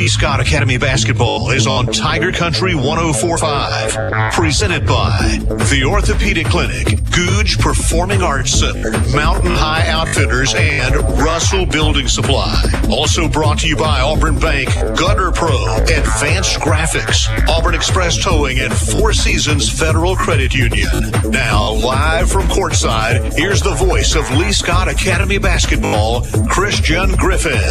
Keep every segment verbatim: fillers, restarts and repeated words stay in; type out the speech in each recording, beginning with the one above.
Scott Academy Basketball is on Tiger Country one oh four point five. Presented by the Orthopedic Clinic, Googe Performing Arts Center, Mountain High Outfitters, and Russell Building Supply. Also brought to you by Auburn Bank, Gutter Pro, Advanced Graphics, Auburn Express Towing, and Four Seasons Federal Credit Union. Now, live from courtside, here's the voice of Lee Scott Academy Basketball, Christian Griffin.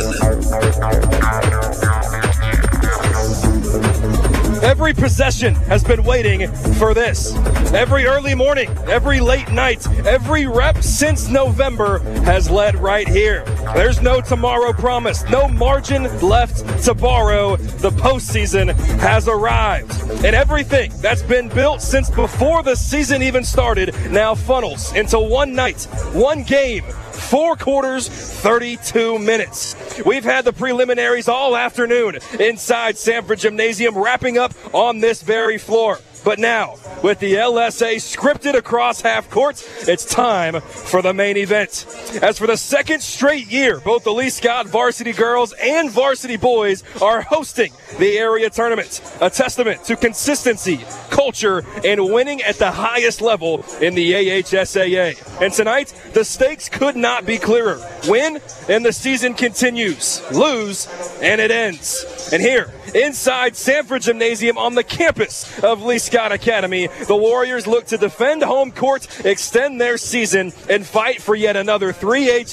Every possession has been waiting for this. Every early morning, every late night, every rep since November has led right here. There's no tomorrow promised, no margin left to borrow. The postseason has arrived. And everything that's been built since before the season even started now funnels into one night, one game, four quarters, thirty-two minutes. We've had the preliminaries all afternoon inside Sanford Gymnasium, wrapping up on this very floor. But now, with the L S A scripted across half court, it's time for the main event. As for the second straight year, both the Lee Scott varsity girls and varsity boys are hosting the area tournament, a testament to consistency, culture, and winning at the highest level in the A H S A A. And tonight, the stakes could not be clearer. Win, and the season continues. Lose, and it ends. And here, inside Sanford Gymnasium on the campus of Lee Scott Academy, the Warriors look to defend home court, extend their season, and fight for yet another three A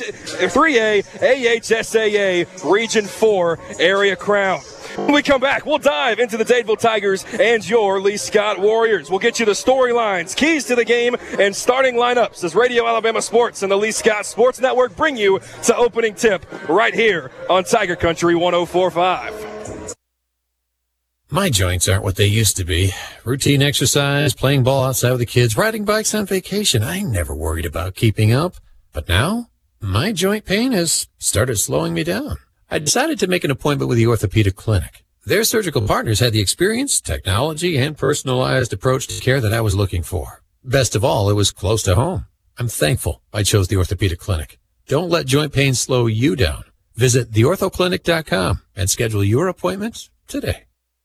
A H S A A Region four area crown. When we come back, we'll dive into the Dadeville Tigers and your Lee Scott Warriors. We'll get you the storylines, keys to the game, and starting lineups as Radio Alabama Sports and the Lee Scott Sports Network bring you to opening tip right here on Tiger Country one oh four point five. My joints aren't what they used to be. Routine exercise, playing ball outside with the kids, riding bikes on vacation. I never worried about keeping up. But now, my joint pain has started slowing me down. I decided to make an appointment with the Orthopedic Clinic. Their surgical partners had the experience, technology, and personalized approach to care that I was looking for. Best of all, it was close to home. I'm thankful I chose the Orthopedic Clinic. Don't let joint pain slow you down. Visit the ortho clinic dot com and schedule your appointment today.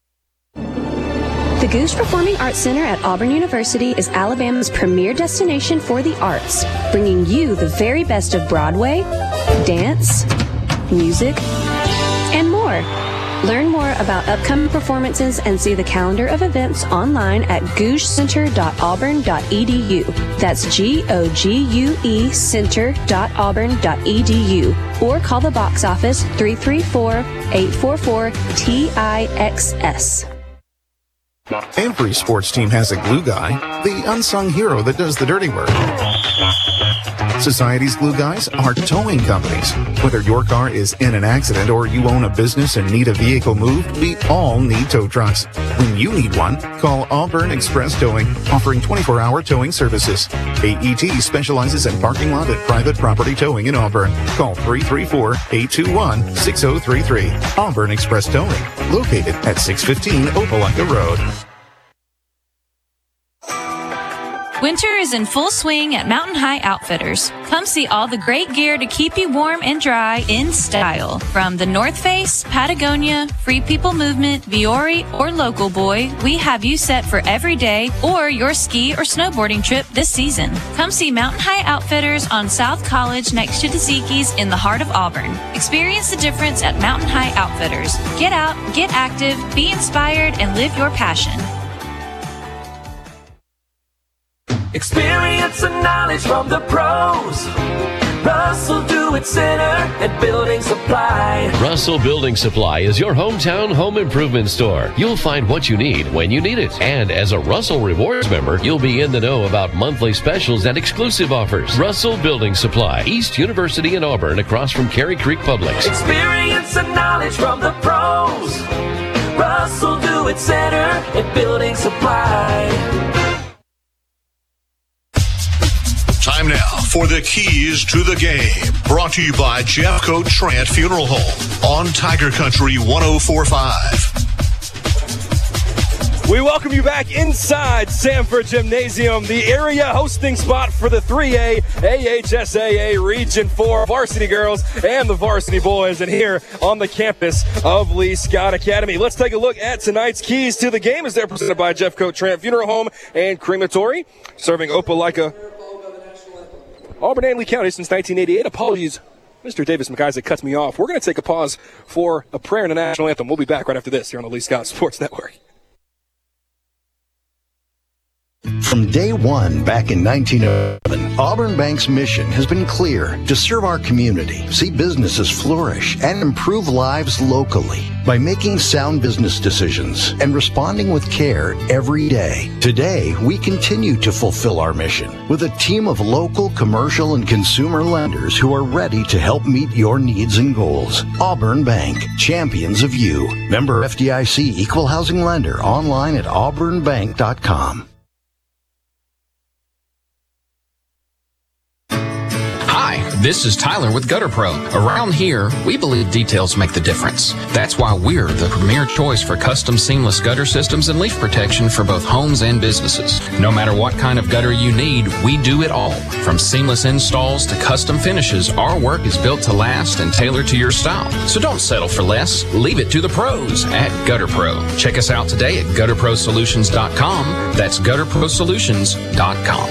The Googe Performing Arts Center at Auburn University is Alabama's premier destination for the arts, bringing you the very best of Broadway, dance, music, and more. Learn more about upcoming performances and see the calendar of events online at googe center dot auburn dot e d u. That's G O G U E center dot auburn dot e d u. Or call the box office three three four, eight four four, T I X S. Every sports team has a glue guy, the unsung hero that does the dirty work. Society's glue guys are towing companies. Whether your car is in an accident or you own a business and need a vehicle moved, we all need tow trucks. When you need one, call Auburn Express Towing, offering twenty-four hour towing services. A E T specializes in parking lot and private property towing in Auburn. Call three three four, eight two one, six zero three three. Auburn Express Towing, located at six fifteen Opelika Road. Winter is in full swing at Mountain High Outfitters. Come see all the great gear to keep you warm and dry in style. From the North Face, Patagonia, Free People Movement, Viore, or Local Boy, we have you set for every day or your ski or snowboarding trip this season. Come see Mountain High Outfitters on South College next to Tzatziki's in the heart of Auburn. Experience the difference at Mountain High Outfitters. Get out, get active, be inspired, and live your passion. Experience and knowledge from the pros. Russell Do-It Center at Building Supply. Russell Building Supply is your hometown home improvement store. You'll find what you need when you need it. And as a Russell Rewards member, you'll be in the know about monthly specials and exclusive offers. Russell Building Supply, East University in Auburn, across from Cary Creek Publix. Experience and knowledge from the pros. Russell Do-It Center at Building Supply. Time now for the keys to the game. Brought to you by Jeffcoat Trant Funeral Home on Tiger Country one oh four point five. We welcome you back inside Sanford Gymnasium, the area hosting spot for the three A A H S A A Region four varsity girls and the varsity boys, and here on the campus of Lee Scott Academy. Let's take a look at tonight's keys to the game as they're presented by Jeffcoat Trent Funeral Home and Crematory, serving Opelika, Auburn and Lee County since nineteen eighty-eight. Apologies, Mister Davis McIsaac cuts me off. We're going to take a pause for a prayer and a national anthem. We'll be back right after this here on the Lee Scott Sports Network. From day one back in nineteen eleven, Auburn Bank's mission has been clear: to serve our community, see businesses flourish, and improve lives locally by making sound business decisions and responding with care every day. Today, we continue to fulfill our mission with a team of local, commercial, and consumer lenders who are ready to help meet your needs and goals. Auburn Bank, champions of you. Member F D I C, Equal Housing Lender, online at auburn bank dot com. This is Tyler with Gutter Pro. Around here, we believe details make the difference. That's why we're the premier choice for custom seamless gutter systems and leaf protection for both homes and businesses. No matter what kind of gutter you need, we do it all. From seamless installs to custom finishes, our work is built to last and tailored to your style. So don't settle for less. Leave it to the pros at Gutter Pro. Check us out today at gutter pro solutions dot com. That's gutter pro solutions dot com.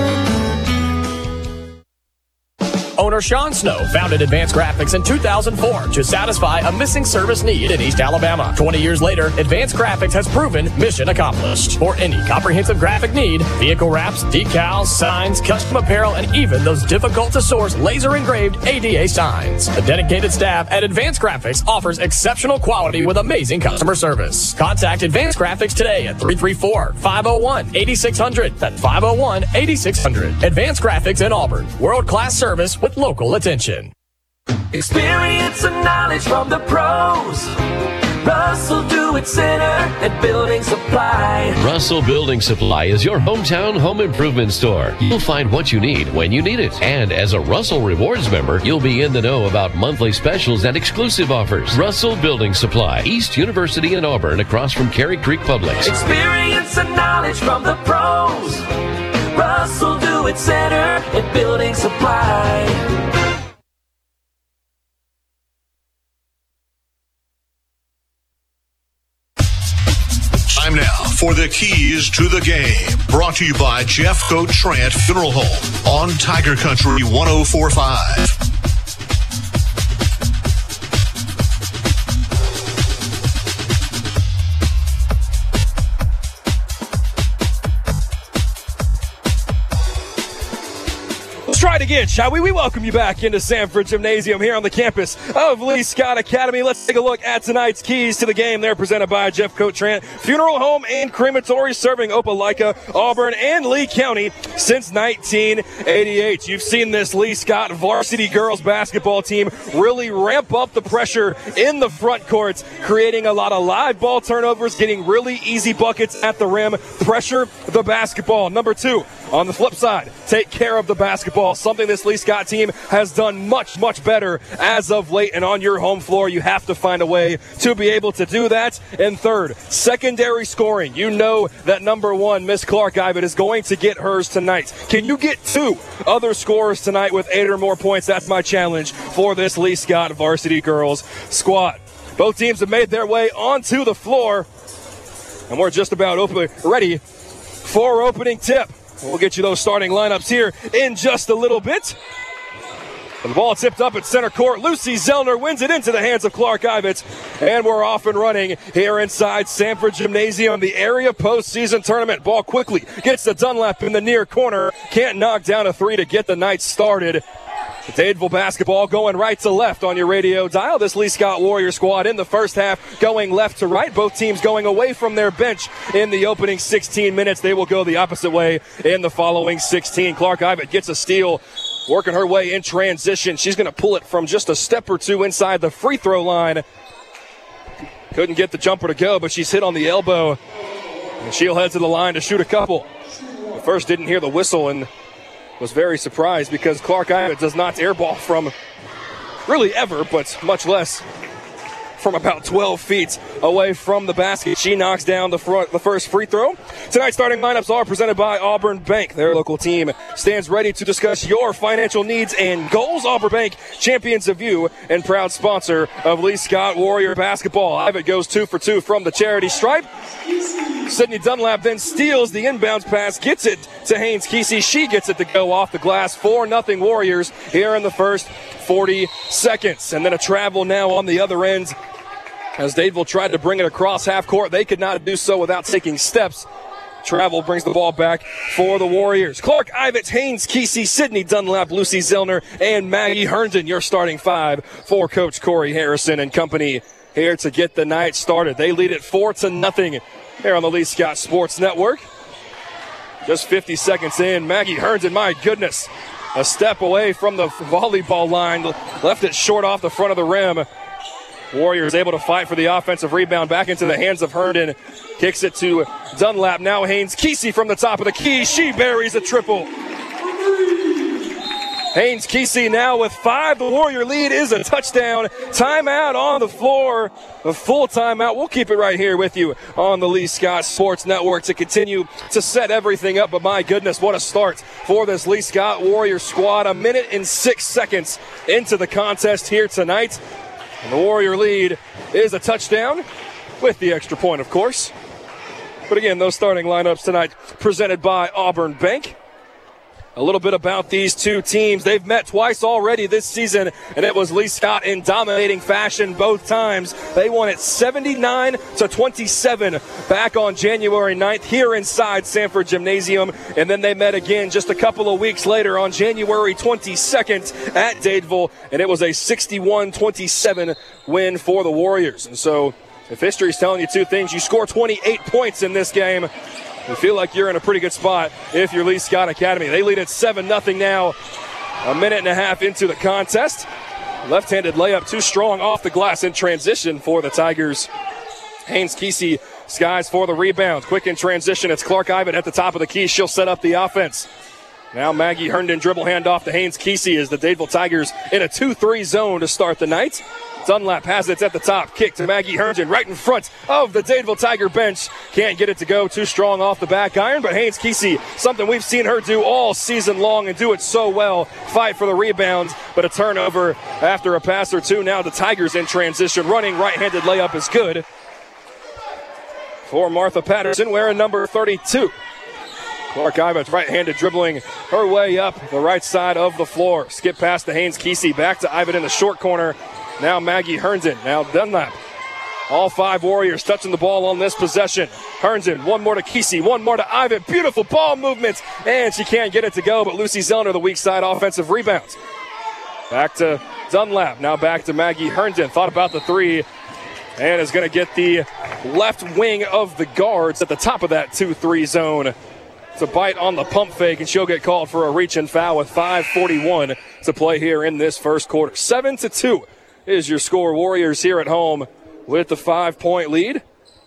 Owner Sean Snow founded Advanced Graphics in two thousand four to satisfy a missing service need in East Alabama. twenty years later, Advanced Graphics has proven mission accomplished. For any comprehensive graphic need, vehicle wraps, decals, signs, custom apparel, and even those difficult-to-source laser-engraved A D A signs. The dedicated staff at Advanced Graphics offers exceptional quality with amazing customer service. Contact Advanced Graphics today at three three four, five oh one, eight six hundred. That's five oh one, eight six hundred. Advanced Graphics in Auburn. World-class service with local attention. Experience and knowledge from the pros. Russell Do-It Center and Building Supply. Russell Building Supply is your hometown home improvement store. You'll find what you need when you need it. And as a Russell Rewards member, you'll be in the know about monthly specials and exclusive offers. Russell Building Supply, East University in Auburn, across from Cary Creek Publix. Experience and knowledge from the pros. Russell Do-It Center and Building Supply. Time now for the keys to the game. Brought to you by Jeffcoat Trent Funeral Home on Tiger Country one oh four point five. Try it again, shall we? We welcome you back into Sanford Gymnasium here on the campus of Lee Scott Academy. Let's take a look at tonight's keys to the game. They're presented by Jeffcoat Trent Funeral Home and Crematory, serving Opelika, Auburn, and Lee County since nineteen eighty-eight. You've seen this Lee Scott varsity girls basketball team really ramp up the pressure in the front courts, creating a lot of live ball turnovers, getting really easy buckets at the rim, pressure the basketball. Number two, on the flip side, take care of the basketball, something this Lee Scott team has done much, much better as of late. And on your home floor, you have to find a way to be able to do that. And third, secondary scoring. You know that number one, Miss Clark Ivan, is going to get hers tonight. Can you get two other scorers tonight with eight or more points? That's my challenge for this Lee Scott varsity girls squad. Both teams have made their way onto the floor, and we're just about open, ready for opening tip. We'll get you those starting lineups here in just a little bit. The ball tipped up at center court. Lucy Zellner wins it into the hands of Clark Ivets. And we're off and running here inside Sanford Gymnasium, the area postseason tournament. Ball quickly gets to Dunlap in the near corner. Can't knock down a three to get the night started. Dadeville basketball going right to left on your radio dial. This Lee Scott Warrior squad in the first half going left to right. Both teams going away from their bench in the opening sixteen minutes. They will go the opposite way in the following sixteen. Clark Ivett gets a steal, working her way in transition. She's going to pull it from just a step or two inside the free throw line. Couldn't get the jumper to go, but she's hit on the elbow. And she'll head to the line to shoot a couple. At first didn't hear the whistle and was very surprised because Clark Ivett does not airball from really ever, but much less from about twelve feet away from the basket. She knocks down the front, the first free throw. Tonight's starting lineups are presented by Auburn Bank. Their local team stands ready to discuss your financial needs and goals. Auburn Bank, champions of you and proud sponsor of Lee Scott Warrior basketball. Ivitt goes two for two from the charity stripe. Sydney Dunlap then steals the inbounds pass, gets it to Haynes Kesey. She gets it to go off the glass. four nothing Warriors here in the first forty seconds. And then a travel now on the other end as Dadeville tried to bring it across half court. They could not do so without taking steps. Travel brings the ball back for the Warriors. Clark Ivitz, Haynes Kesey, Sydney Dunlap, Lucy Zellner, and Maggie Herndon, your starting five for Coach Corey Harrison and company here to get the night started. They lead it four to nothing here on the Lee Scott Sports Network. Just fifty seconds in, Maggie Herndon, my goodness, a step away from the volleyball line, left it short off the front of the rim. Warriors able to fight for the offensive rebound back into the hands of Herndon. Kicks it to Dunlap. Now Haynes Kesey from the top of the key. She buries a triple. Haynes Kesey now with five. The Warrior lead is a touchdown. Timeout on the floor. A full timeout. We'll keep it right here with you on the Lee Scott Sports Network to continue to set everything up. But my goodness, what a start for this Lee Scott Warrior squad. A minute and six seconds into the contest here tonight. And the Warrior lead is a touchdown with the extra point, of course. But again, those starting lineups tonight presented by Auburn Bank. A little bit about these two teams. They've met twice already this season, and it was Lee Scott in dominating fashion both times. They won it seventy-nine to twenty-seven back on January ninth here inside Sanford Gymnasium, and then they met again just a couple of weeks later on January twenty-second at Dadeville, and it was a sixty-one twenty-seven win for the Warriors. And so if history's telling you two things, you score twenty-eight points in this game, you feel like you're in a pretty good spot if you're Lee Scott Academy. They lead at seven nothing now, a minute and a half into the contest. Left-handed layup too strong off the glass in transition for the Tigers. Haynes Kesey skies for the rebound. Quick in transition. It's Clark Ivett at the top of the key. She'll set up the offense. Now Maggie Herndon dribble handoff to Haynes Kesey as the Dadeville Tigers in a two three zone to start the night. Dunlap has it at the top. Kick to Maggie Herndon right in front of the Dadeville Tiger bench. Can't get it to go. Too strong off the back iron, but Haynes Kesey, something we've seen her do all season long and do it so well. Fight for the rebound, but a turnover after a pass or two. Now the Tigers in transition. Running right-handed layup is good for Martha Patterson, wearing number thirty-two. Clark Ivett right-handed dribbling her way up the right side of the floor. Skip past to Haynes Kesey. Back to Ivett in the short corner. Now Maggie Herndon. Now Dunlap. All five Warriors touching the ball on this possession. Herndon, one more to Kesey, one more to Ivett. Beautiful ball movement, and she can't get it to go, but Lucy Zellner, the weak side offensive rebounds. Back to Dunlap. Now back to Maggie Herndon. Thought about the three, and is going to get the left wing of the guards at the top of that two three zone. It's a bite on the pump fake, and she'll get called for a reach and foul with five forty-one to play here in this first quarter. seven to two. Is your score. Warriors here at home with the five-point lead.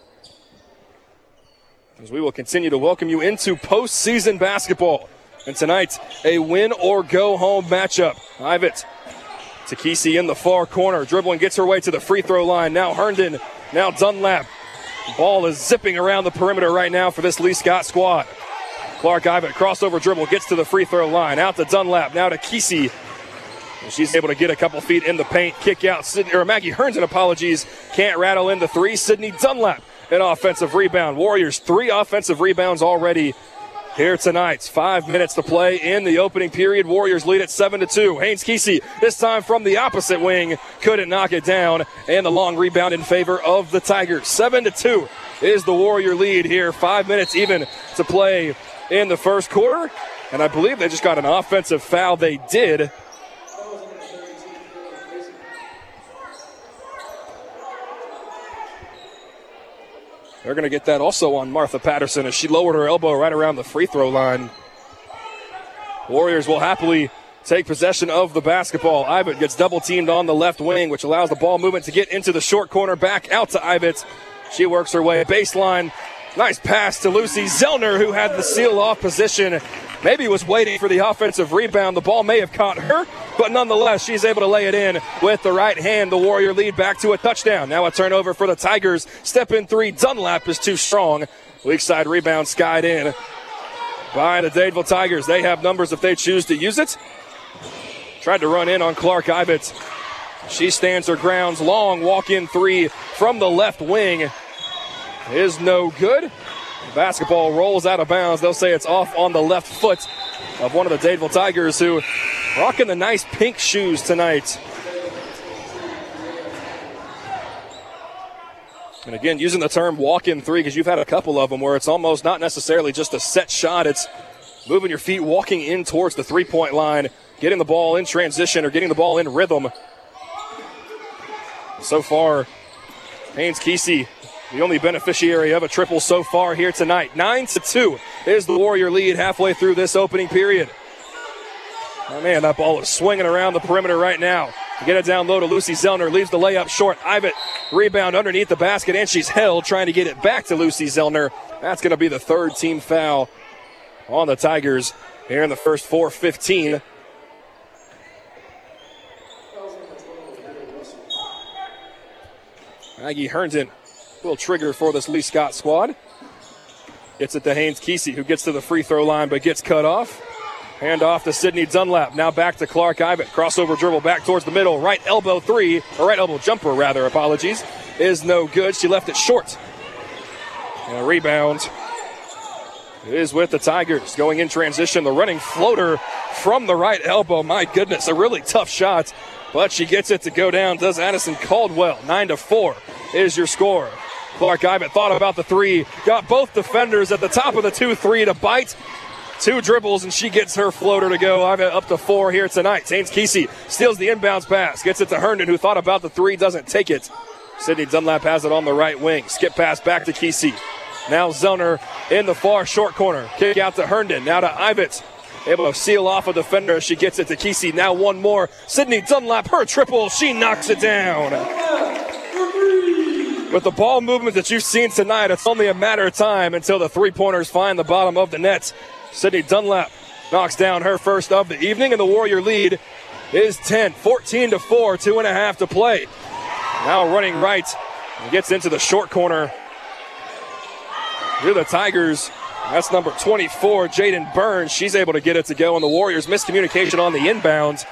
As we will continue to welcome you into postseason basketball. And tonight, a win-or-go-home matchup. Ivett to Kesey in the far corner. Dribbling, gets her way to the free throw line. Now Herndon, now Dunlap. Ball is zipping around the perimeter right now for this Lee Scott squad. Clark Ivett, crossover dribble, gets to the free throw line. Out to Dunlap, now to Kesey. She's able to get a couple feet in the paint. Kick out, Sydney, or Maggie Herndon, apologies. Can't rattle in the three. Sydney Dunlap, an offensive rebound. Warriors, three offensive rebounds already here tonight. Five minutes to play in the opening period. Warriors lead at seven to two. Haynes Kesey, this time from the opposite wing, couldn't knock it down. And the long rebound in favor of the Tigers. seven to two is the Warrior lead here. Five minutes even to play in the first quarter. And I believe they just got an offensive foul. They did. They're going to get that also on Martha Patterson as she lowered her elbow right around the free throw line. Warriors will happily take possession of the basketball. Ivett gets double teamed on the left wing, which allows the ball movement to get into the short corner. Back out to Ivett. She works her way baseline. Nice pass to Lucy Zellner, who had the seal off position. Maybe was waiting for the offensive rebound. The ball may have caught her, but nonetheless, she's able to lay it in with the right hand. The Warrior lead back to a touchdown. Now a turnover for the Tigers. Step in three. Dunlap is too strong. Weak side rebound skied in by the Dadeville Tigers. They have numbers if they choose to use it. Tried to run in on Clark Ivett. She stands her grounds. Long walk-in three from the left wing is no good. Basketball rolls out of bounds. They'll say it's off on the left foot of one of the Dadeville Tigers, who rocking the nice pink shoes tonight. And again, using the term walk-in three because you've had a couple of them where it's almost not necessarily just a set shot. It's moving your feet, walking in towards the three-point line, getting the ball in transition or getting the ball in rhythm. So far, Haynes Kesey, the only beneficiary of a triple so far here tonight. Nine to two is the Warrior lead halfway through this opening period. Oh man, that ball is swinging around the perimeter right now. Get it down low to Lucy Zellner. Leaves the layup short. Ivett rebound underneath the basket, and she's held trying to get it back to Lucy Zellner. That's going to be the third team foul on the Tigers here in the first four fifteen. Maggie Herndon will trigger for this Lee Scott squad. Gets it to Haynes Kesey, who gets to the free throw line but gets cut off. Hand off to Sydney Dunlap. Now back to Clark Ivett. Crossover dribble back towards the middle. Right elbow three, or right elbow jumper rather, apologies, is no good. She left it short. And a rebound is with the Tigers. Going in transition, the running floater from the right elbow. My goodness, a really tough shot. But she gets it to go down. Does Addison Caldwell. Nine to four is your score. Clark Ivett thought about the three. Got both defenders at the top of the two three to bite. Two dribbles, and she gets her floater to go. Ivett up to four here tonight. Haynes Kesey steals the inbounds pass. Gets it to Herndon, who thought about the three. Doesn't take it. Sydney Dunlap has it on the right wing. Skip pass back to Kesey. Now Zellner in the far short corner. Kick out to Herndon. Now to Ivett. Able to seal off a defender as she gets it to Kesey. Now one more. Sydney Dunlap, her triple. She knocks it down. With the ball movement that you've seen tonight, it's only a matter of time until the three-pointers find the bottom of the net. Sydney Dunlap knocks down her first of the evening, and the Warrior lead is ten. fourteen to four, two and a half to play. Now running right and gets into the short corner. Here the Tigers. That's number twenty-four, Jaden Burns. She's able to get it to go, and the Warriors miscommunication on the inbound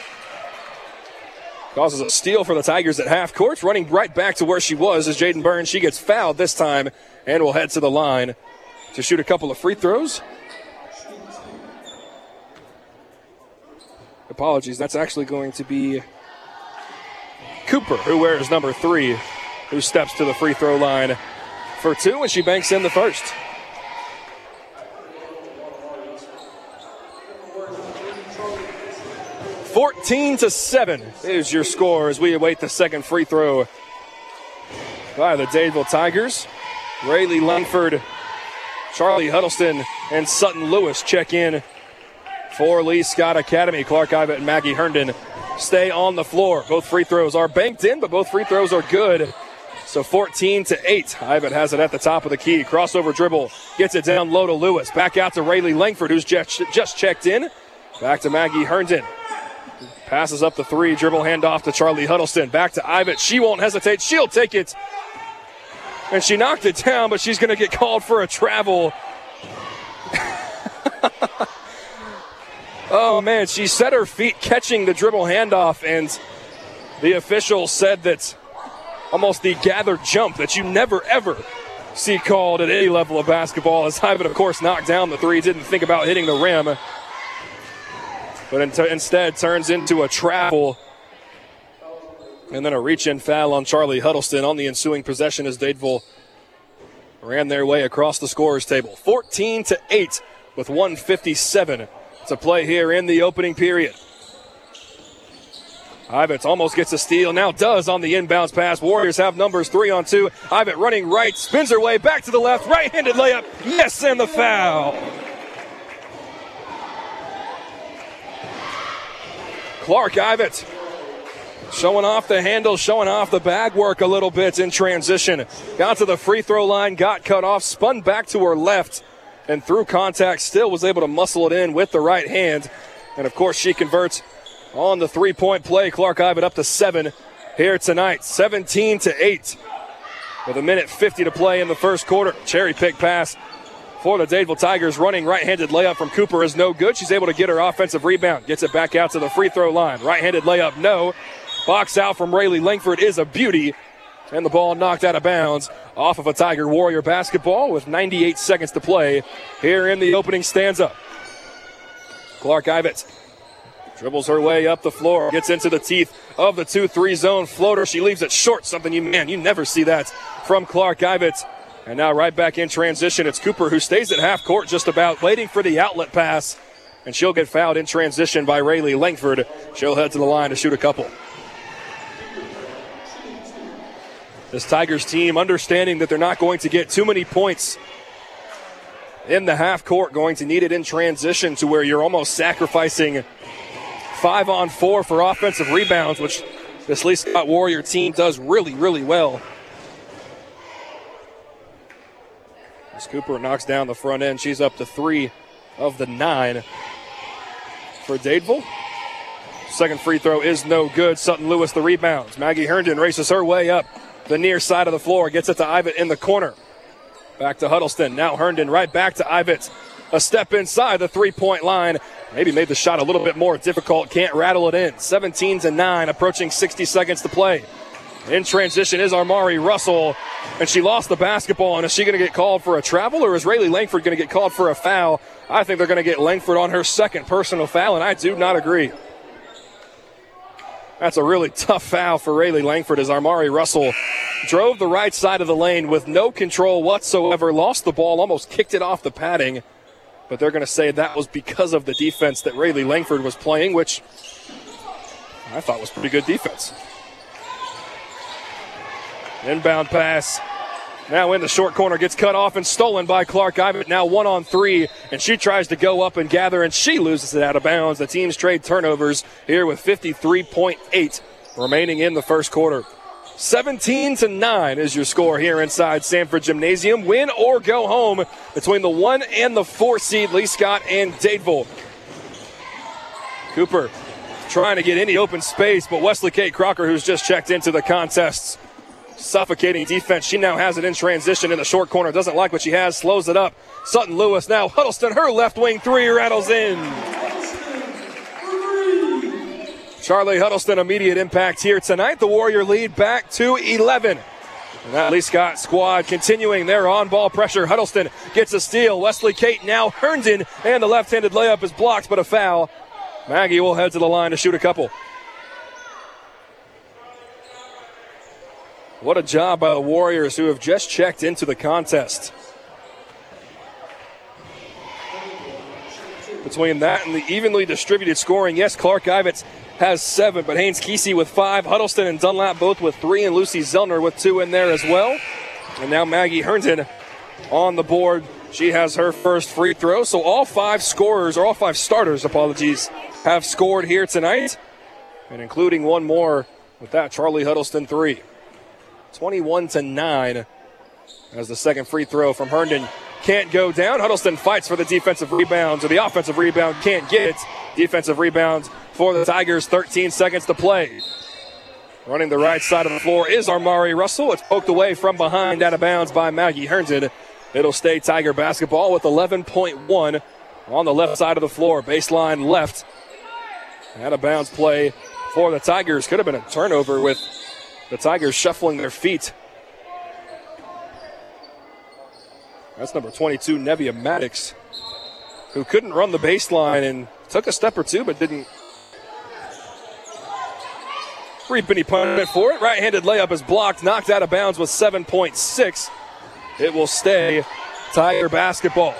causes a steal for the Tigers at half court. Running right back to where she was is Jaden Burns. She gets fouled this time and will head to the line to shoot a couple of free throws. Apologies, that's actually going to be Cooper, who wears number three, who steps to the free throw line for two, and she banks in the first. fourteen to seven is your score as we await the second free throw by the Dadeville Tigers. Rayleigh Langford, Charlie Huddleston, and Sutton Lewis check in for Lee Scott Academy. Clark Ivett and Maggie Herndon stay on the floor. Both free throws are banked in, but both free throws are good. So fourteen to eight. Ivett has it at the top of the key. Crossover dribble. Gets it down low to Lewis. Back out to Rayleigh Langford, who's just, just checked in. Back to Maggie Herndon. Passes up the three. Dribble handoff to Charlie Huddleston. Back to Ivett. She won't hesitate. She'll take it. And she knocked it down, but she's going to get called for a travel. Oh, man. She set her feet catching the dribble handoff, and the official said that almost the gathered jump that you never, ever see called at any level of basketball. As Ivett, of course, knocked down the three. Didn't think about hitting the rim. But instead turns into a travel. And then a reach-in foul on Charlie Huddleston on the ensuing possession as Dadeville ran their way across the scorer's table. fourteen to eight with one fifty-seven to play here in the opening period. Ivett almost gets a steal, now does on the inbounds pass. Warriors have numbers three on two. Ivett running right, spins her way back to the left, right-handed layup. Yes, and the foul. Clark Ivett showing off the handle, showing off the bag work a little bit in transition. Got to the free throw line, got cut off, spun back to her left, and through contact still was able to muscle it in with the right hand. And, of course, she converts on the three-point play. Clark Ivan up to seven here tonight, seventeen to eight. With a minute fifty to play in the first quarter. Cherry pick pass for the Dadeville Tigers. Running right-handed layup from Cooper is no good. She's able to get her offensive rebound. Gets it back out to the free throw line. Right-handed layup, no. Box out from Rayleigh Langford is a beauty. And the ball knocked out of bounds off of a Tiger Warrior basketball with ninety-eight seconds to play here in the opening stanza. Clark Ivett dribbles her way up the floor, gets into the teeth of the two three zone floater. She leaves it short, something you, man, you never see that from Clark Ivett. And now right back in transition, it's Cooper who stays at half court just about, waiting for the outlet pass. And she'll get fouled in transition by Rayleigh Langford. She'll head to the line to shoot a couple. This Tigers team understanding that they're not going to get too many points in the half court, going to need it in transition to where you're almost sacrificing five on four for offensive rebounds, which this Lee Scott Warrior team does really, really well. As Cooper knocks down the front end, she's up to three of the nine for Dadeville. Second free throw is no good. Sutton Lewis the rebounds. Maggie Herndon races her way up the near side of the floor, gets it to Ivett in the corner. Back to Huddleston. Now Herndon right back to Ivett. A step inside the three-point line. Maybe made the shot a little bit more difficult. Can't rattle it in. seventeen to nine, approaching sixty seconds to play. In transition is Armari Russell, and she lost the basketball. And is she going to get called for a travel, or is Rayleigh Langford going to get called for a foul? I think they're going to get Langford on her second personal foul, and I do not agree. That's a really tough foul for Rayleigh Langford as Armari Russell drove the right side of the lane with no control whatsoever, lost the ball, almost kicked it off the padding. But they're going to say that was because of the defense that Rayleigh Langford was playing, which I thought was pretty good defense. Inbound pass. Now in the short corner, gets cut off and stolen by Clark Ivett. Now one on three, and she tries to go up and gather, and she loses it out of bounds. The teams trade turnovers here with fifty-three point eight remaining in the first quarter. seventeen to nine is your score here inside Sanford Gymnasium. Win or go home between the one and the four seed, Lee Scott and Dadeville. Cooper trying to get any open space, but Wesley Kate Crocker, who's just checked into the contests, suffocating defense. She now has it in transition in the short corner. Doesn't like what she has. Slows it up. Sutton Lewis now. Huddleston, her left wing three rattles in. Charlie Huddleston, immediate impact here tonight. The Warrior lead back to eleven. And that Lee Scott squad continuing their on-ball pressure. Huddleston gets a steal. Wesley Kate now Herndon, and the left-handed layup is blocked, but a foul. Maggie will head to the line to shoot a couple. What a job by the Warriors, who have just checked into the contest. Between that and the evenly distributed scoring, yes, Clark Ivett has seven, but Haynes Kesey with five, Huddleston and Dunlap both with three, and Lucy Zellner with two in there as well. And now Maggie Herndon on the board. She has her first free throw. So all five scorers, or all five starters, apologies, have scored here tonight, and including one more with that Charlie Huddleston three. twenty-one to nine as the second free throw from Herndon can't go down. Huddleston fights for the defensive rebounds, or the offensive rebound can't get it. Defensive rebounds for the Tigers, thirteen seconds to play. Running the right side of the floor is Armari Russell. It's poked away from behind, out of bounds by Maggie Herndon. It'll stay Tiger basketball with eleven point one on the left side of the floor. Baseline left. Out of bounds play for the Tigers. Could have been a turnover with the Tigers shuffling their feet. That's number twenty-two, Nevia Maddox, who couldn't run the baseline and took a step or two, but didn't reap any punishment for it. Right-handed layup is blocked, knocked out of bounds with seven point six. It will stay Tiger basketball.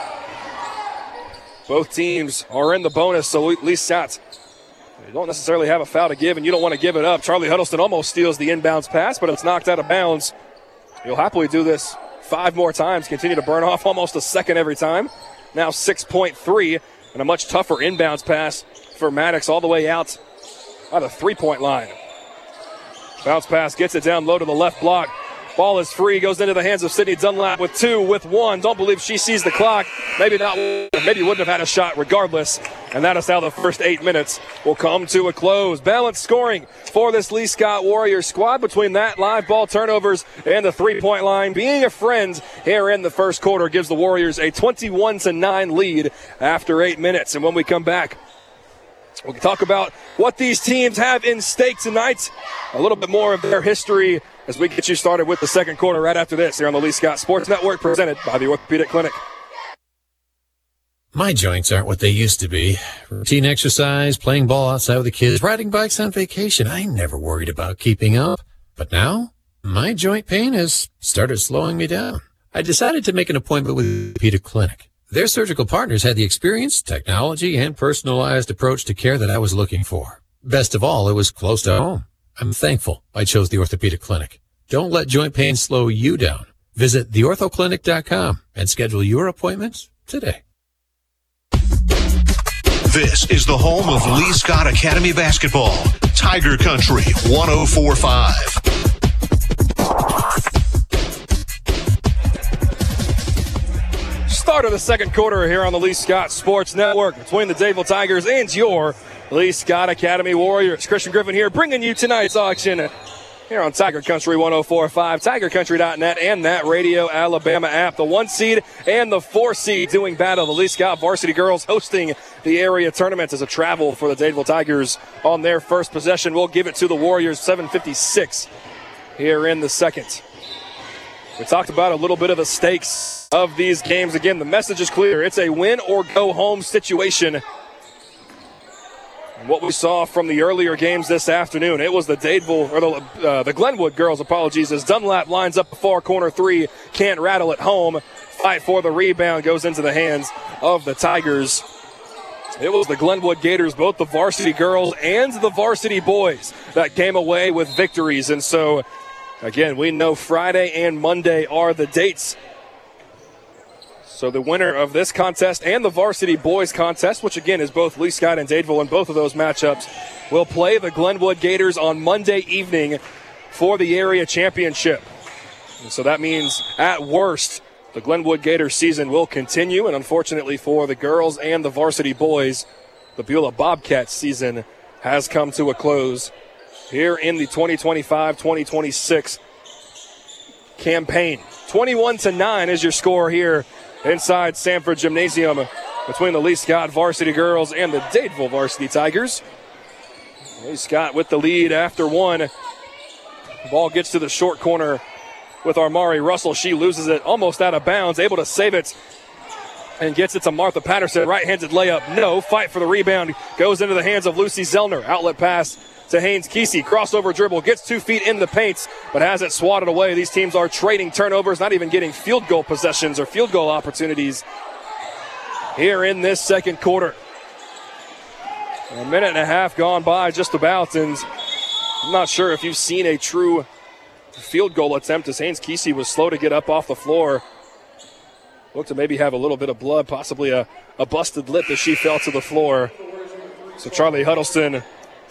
Both teams are in the bonus, so Lee Scott, you don't necessarily have a foul to give, and you don't want to give it up. Charlie Huddleston almost steals the inbounds pass, but it's knocked out of bounds. You'll happily do this five more times, continue to burn off almost a second every time. Now six point three, and a much tougher inbounds pass for Maddox all the way out on the three-point line. Bounce pass gets it down low to the left block. Ball is free, goes into the hands of Sydney Dunlap with two, with one. Don't believe she sees the clock. Maybe not, maybe wouldn't have had a shot regardless. And that is how the first eight minutes will come to a close. Balanced scoring for this Lee Scott Warriors squad between that live ball turnovers and the three-point line. Being a friend here in the first quarter gives the Warriors a twenty-one to nine lead after eight minutes. And when we come back, we'll talk about what these teams have in stake tonight, a little bit more of their history as we get you started with the second quarter right after this here on the Lee Scott Sports Network, presented by the Orthopedic Clinic. My joints aren't what they used to be. Routine exercise, playing ball outside with the kids, riding bikes on vacation. I never worried about keeping up. But now, my joint pain has started slowing me down. I decided to make an appointment with the Orthopedic Clinic. Their surgical partners had the experience, technology, and personalized approach to care that I was looking for. Best of all, it was close to home. I'm thankful I chose the Orthopedic Clinic. Don't let joint pain slow you down. Visit the ortho clinic dot com and schedule your appointments today. This is the home of Lee Scott Academy basketball. Tiger Country one oh four point five. Start of the second quarter here on the Lee Scott Sports Network between the Dadeville Tigers and your Lee Scott Academy Warriors. Christian Griffin here bringing you tonight's auction here on Tiger Country one oh four point five, tiger country dot net, and that Radio Alabama app. The one seed and the four seed doing battle. The Lee Scott varsity girls hosting the area tournament as a travel for the Dadeville Tigers on their first possession. We'll give it to the Warriors, seven fifty-six here in the second. We talked about a little bit of the stakes of these games. Again, the message is clear. It's a win or go home situation. And what we saw from the earlier games this afternoon, it was the Dadeville, or the, uh, the Glenwood girls, apologies, as Dunlap lines up a far corner three, can't rattle it home. Fight for the rebound, goes into the hands of the Tigers. It was the Glenwood Gators, both the varsity girls and the varsity boys, that came away with victories. And so, again, we know Friday and Monday are the dates. So the winner of this contest and the varsity boys contest, which again is both Lee Scott and Dadeville in both of those matchups, will play the Glenwood Gators on Monday evening for the area championship. And so that means, at worst, the Glenwood Gators season will continue. And unfortunately for the girls and the varsity boys, the Beulah Bobcats season has come to a close here in the twenty twenty-five twenty twenty-six campaign. twenty-one to nine is your score here inside Sanford Gymnasium between the Lee Scott varsity girls and the Dadeville varsity Tigers. Lee Scott with the lead after one. Ball gets to the short corner with Armari Russell. She loses it almost out of bounds, able to save it and gets it to Martha Patterson. Right-handed layup, no. Fight for the rebound, goes into the hands of Lucy Zellner. Outlet pass to Haynes Kesey. Crossover dribble, gets two feet in the paint, but has it swatted away. These teams are trading turnovers, not even getting field goal possessions or field goal opportunities here in this second quarter. A minute and a half gone by just about, and I'm not sure if you've seen a true field goal attempt, as Haynes Kesey was slow to get up off the floor. Looked to maybe have a little bit of blood, possibly a, a busted lip as she fell to the floor. So Charlie Huddleston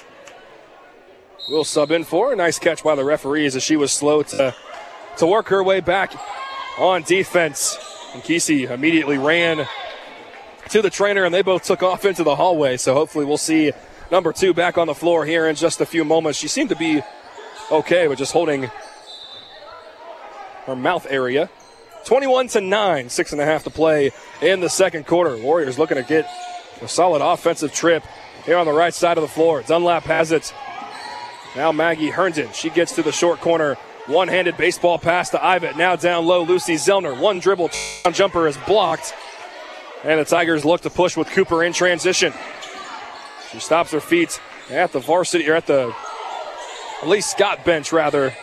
will sub in for a nice catch by the referees as she was slow to, to work her way back on defense. And Kesey immediately ran to the trainer, and they both took off into the hallway. So hopefully we'll see number two back on the floor here in just a few moments. She seemed to be okay with just holding her mouth area. twenty-one to nine, six and a half to play in the second quarter. Warriors looking to get a solid offensive trip here on the right side of the floor. Dunlap has it. Now Maggie Herndon. She gets to the short corner. One-handed baseball pass to Ivet. Now down low, Lucy Zellner. One dribble jumper is blocked. And the Tigers look to push with Cooper in transition. She stops her feet at the varsity, or at the Lee Scott bench, rather.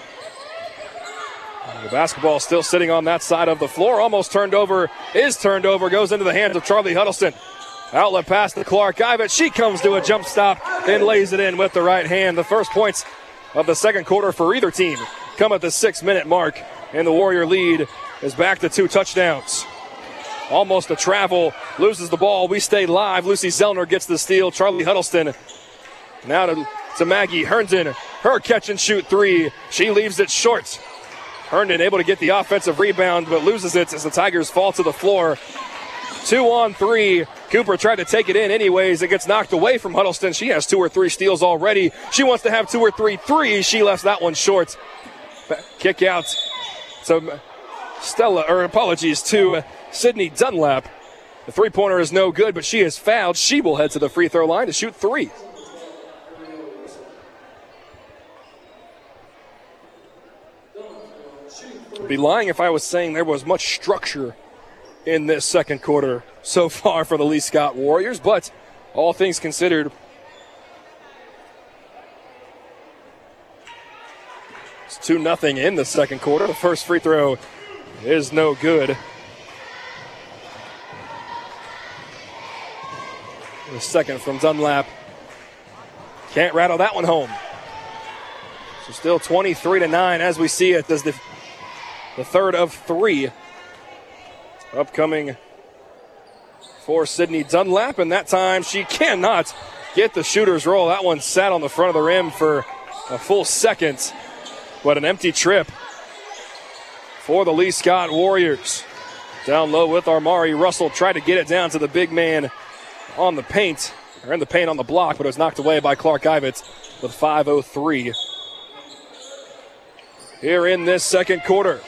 The basketball still sitting on that side of the floor. Almost turned over, is turned over, goes into the hands of Charlie Huddleston. Outlet pass to Clark Ivet. She comes to a jump stop and lays it in with the right hand. The first points of the second quarter for either team come at the six-minute mark, and the Warrior lead is back to two touchdowns. Almost a travel, loses the ball. We stay live. Lucy Zellner gets the steal. Charlie Huddleston now to, to Maggie Herndon. Her catch and shoot three. She leaves it short. Herndon able to get the offensive rebound, but loses it as the Tigers fall to the floor. Two on three. Cooper tried to take it in anyways. It gets knocked away from Huddleston. She has two or three steals already. She wants to have two or three threes. She left that one short. Kick out to Stella, or apologies to Sydney Dunlap. The three-pointer is no good, but she is fouled. She will head to the free throw line to shoot three. I'd be lying if I was saying there was much structure in this second quarter so far for the Lee Scott Warriors, but all things considered, it's two nothing in the second quarter. The first free throw is no good. The second from Dunlap. Can't rattle that one home. So still twenty-three to nine as we see it as the, the third of three upcoming for Sydney Dunlap, and that time she cannot get the shooter's roll. That one sat on the front of the rim for a full second. But an empty trip for the Lee Scott Warriors. Down low with Armari Russell. Tried to get it down to the big man on the paint, or in the paint on the block, but it was knocked away by Clark Ivett with five oh three here in this second quarter.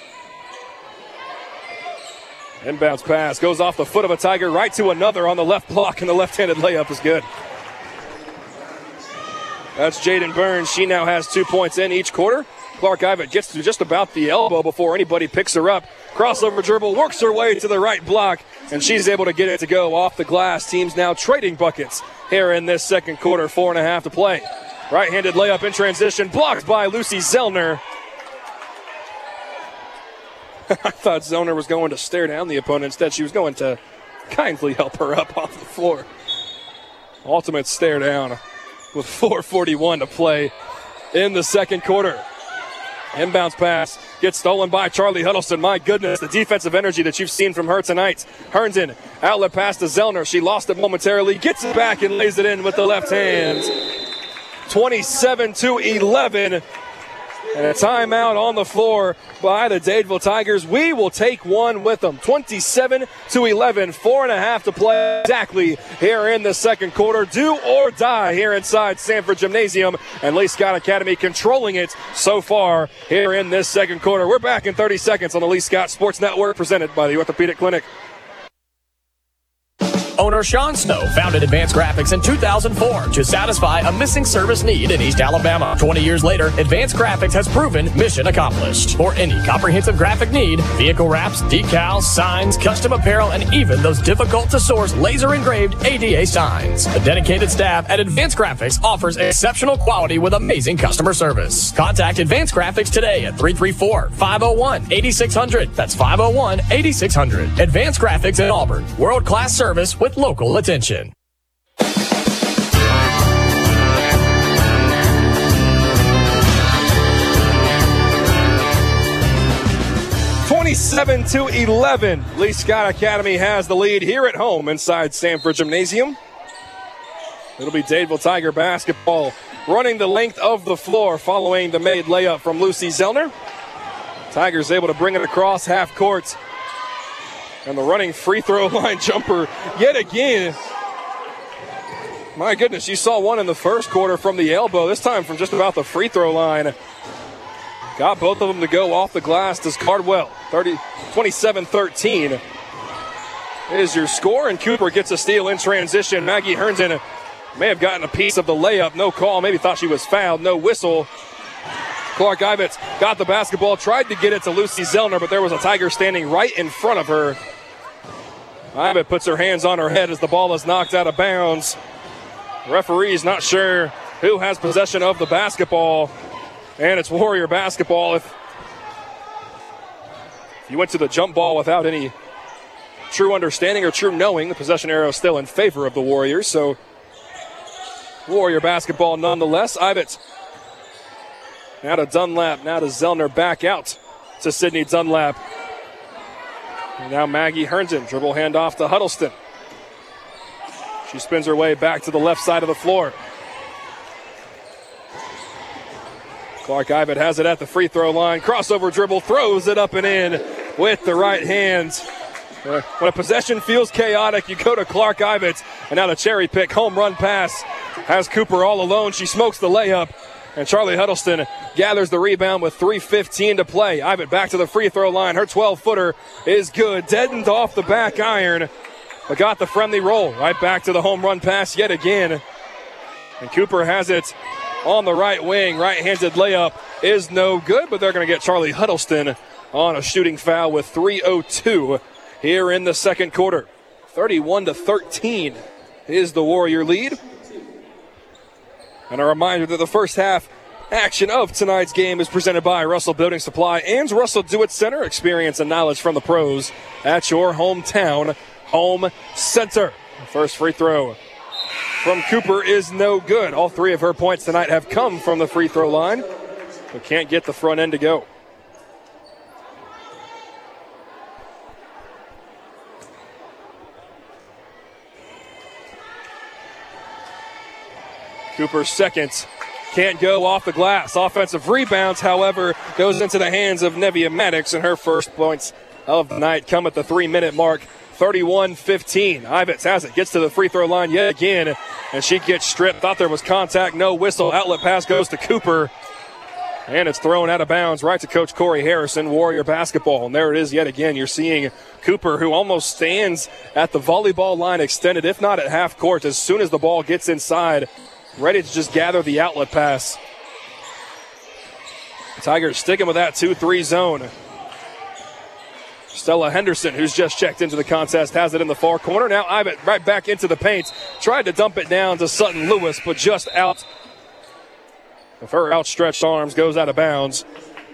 Inbounds pass goes off the foot of a Tiger right to another on the left block, and the left-handed layup is good. That's Jaden Burns. She now has two points in each quarter. Clark Ivett gets to just about the elbow before anybody picks her up. Crossover dribble, works her way to the right block, and she's able to get it to go off the glass. Teams now trading buckets here in this second quarter. Four and a half to play. Right-handed layup in transition, blocked by Lucy Zellner. I thought Zellner was going to stare down the opponent. Instead, she was going to kindly help her up off the floor. Ultimate stare down with four forty-one to play in the second quarter. Inbounds pass gets stolen by Charlie Huddleston. My goodness, the defensive energy that you've seen from her tonight. Herndon, outlet pass to Zellner. She lost it momentarily, gets it back and lays it in with the left hand. twenty-seven to eleven. And a timeout on the floor by the Dadeville Tigers. We will take one with them. twenty-seven to eleven. Four and a half to play exactly here in the second quarter. Do or die here inside Sanford Gymnasium. And Lee Scott Academy controlling it so far here in this second quarter. We're back in thirty seconds on the Lee Scott Sports Network, presented by the Orthopedic Clinic. Owner Sean Snow founded Advanced Graphics in two thousand four to satisfy a missing service need in East Alabama. twenty years later, Advanced Graphics has proven mission accomplished. For any comprehensive graphic need, vehicle wraps, decals, signs, custom apparel, and even those difficult-to-source laser-engraved A D A signs. The dedicated staff at Advanced Graphics offers exceptional quality with amazing customer service. Contact Advanced Graphics today at three three four, five oh one, eight six hundred. That's five oh one, eight six hundred. Advanced Graphics in Auburn. World-class service with local attention. twenty-seven to eleven. Lee Scott Academy has the lead here at home inside Sanford Gymnasium. It'll be Dadeville Tiger basketball running the length of the floor following the made layup from Lucy Zellner. Tigers able to bring it across half court. And the running free throw line jumper yet again. My goodness, you saw one in the first quarter from the elbow. This time from just about the free throw line. Got both of them to go off the glass. Does Cardwell. twenty-seven thirteen is your score. And Cooper gets a steal in transition. Maggie Herndon may have gotten a piece of the layup. No call. Maybe thought she was fouled. No whistle. Clark Ivett got the basketball, tried to get it to Lucy Zellner, but there was a Tiger standing right in front of her. Ivett puts her hands on her head as the ball is knocked out of bounds. The referee's not sure who has possession of the basketball, and it's Warrior basketball. If you went to the jump ball without any true understanding or true knowing, the possession arrow is still in favor of the Warriors, so Warrior basketball nonetheless. Ivett now to Dunlap, now to Zellner, back out to Sydney Dunlap. And now Maggie Herndon, dribble handoff to Huddleston. She spins her way back to the left side of the floor. Clark Ivitt has it at the free throw line. Crossover dribble, throws it up and in with the right hand. Uh, when a possession feels chaotic, you go to Clark Ivitt. And now the cherry pick home run pass has Cooper all alone. She smokes the layup. And Charlie Huddleston gathers the rebound with three fifteen to play. Ivitt back to the free throw line. Her twelve-footer is good. Deadened off the back iron, but got the friendly roll. Right back to the home run pass yet again. And Cooper has it on the right wing. Right-handed layup is no good, but they're going to get Charlie Huddleston on a shooting foul with three oh two here in the second quarter. thirty-one to thirteen is the Warrior lead. And a reminder that the first half action of tonight's game is presented by Russell Building Supply and Russell Do-It Center. Experience and knowledge from the pros at your hometown home center. First free throw from Cooper is no good. All three of her points tonight have come from the free throw line, but can't get the front end to go. Cooper's second can't go off the glass. Offensive rebounds, however, goes into the hands of Nevia Maddox, and her first points of the night come at the three-minute mark. thirty-one fifteen. Ivitz has it, gets to the free throw line yet again, and she gets stripped. Thought there was contact, no whistle. Outlet pass goes to Cooper, and it's thrown out of bounds right to Coach Corey Harrison, Warrior basketball. And there it is yet again. You're seeing Cooper, who almost stands at the volleyball line extended, if not at half court, as soon as the ball gets inside, ready to just gather the outlet pass. Tigers sticking with that two three zone. Stella Henderson, who's just checked into the contest, has it in the far corner. Now Ivitt right back into the paint. Tried to dump it down to Sutton Lewis, but just out of her outstretched arms, goes out of bounds.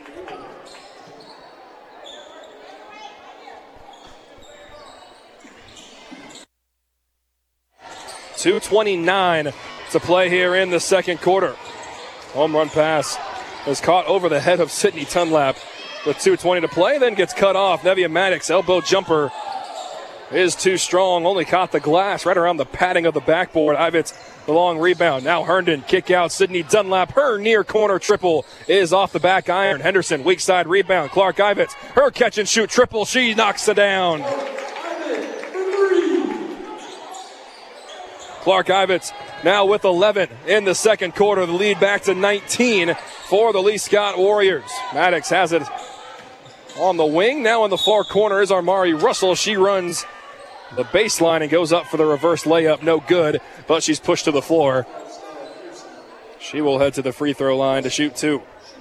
two twenty-nine to play here in the second quarter. Home run pass is caught over the head of Sydney Dunlap with two twenty to play, then gets cut off. Nevia Maddox, elbow jumper is too strong, only caught the glass right around the padding of the backboard. Ivitz, the long rebound. Now Herndon, kick out. Sydney Dunlap, her near corner triple is off the back iron. Henderson, weak side rebound. Clark Ivitz, her catch and shoot triple. She knocks it down. Clark Ivitz now with eleven in the second quarter. The lead back to nineteen for the Lee Scott Warriors. Maddox has it on the wing. Now in the far corner is Armari Russell. She runs the baseline and goes up for the reverse layup. No good, but she's pushed to the floor. She will head to the free throw line to shoot two.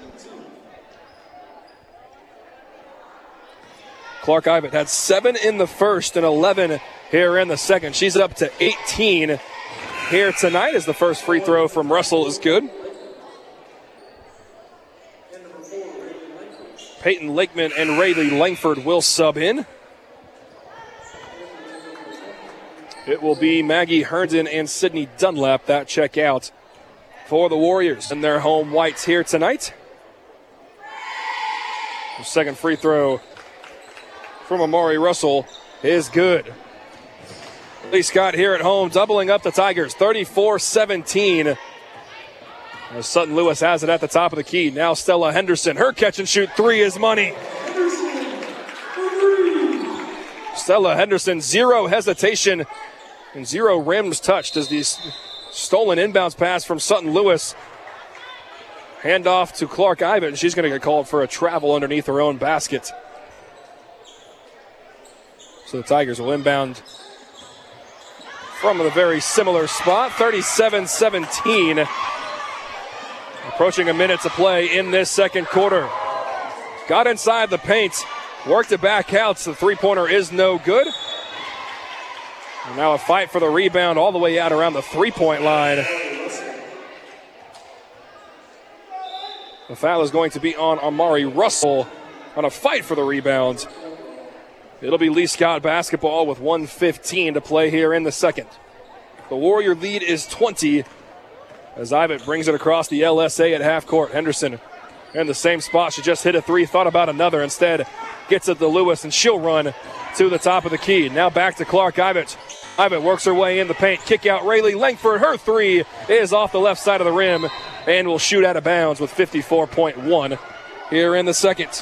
Clark Ivett had seven in the first and eleven here in the second. She's up to eighteen here tonight as the first free throw from Russell is good. Peyton Lakeman and Rayleigh Langford will sub in. It will be Maggie Herndon and Sydney Dunlap that check out for the Warriors in their home whites here tonight. The second free throw from Amari Russell is good. Lee Scott here at home doubling up the Tigers, thirty-four seventeen. As Sutton Lewis has it at the top of the key. Now Stella Henderson, her catch and shoot three is money. Stella Henderson, zero hesitation and zero rims touched as the stolen inbounds pass from Sutton Lewis. Hand off to Clark Ivett, and she's going to get called for a travel underneath her own basket. So the Tigers will inbound from a very similar spot, thirty-seven seventeen. Approaching a minute to play in this second quarter. Got inside the paint, worked it back out, so the three-pointer is no good. And now a fight for the rebound all the way out around the three-point line. The foul is going to be on Amari Russell on a fight for the rebound. It'll be Lee Scott basketball with one fifteen to play here in the second. The Warrior lead is twenty as Ivett brings it across the L S A at half court. Henderson in the same spot. She just hit a three, thought about another. Instead, gets it to Lewis, and she'll run to the top of the key. Now back to Clark Ivett. Ivan works her way in the paint. Kick out Rayleigh Langford. Her three is off the left side of the rim and will shoot out of bounds with fifty-four point one here in the second.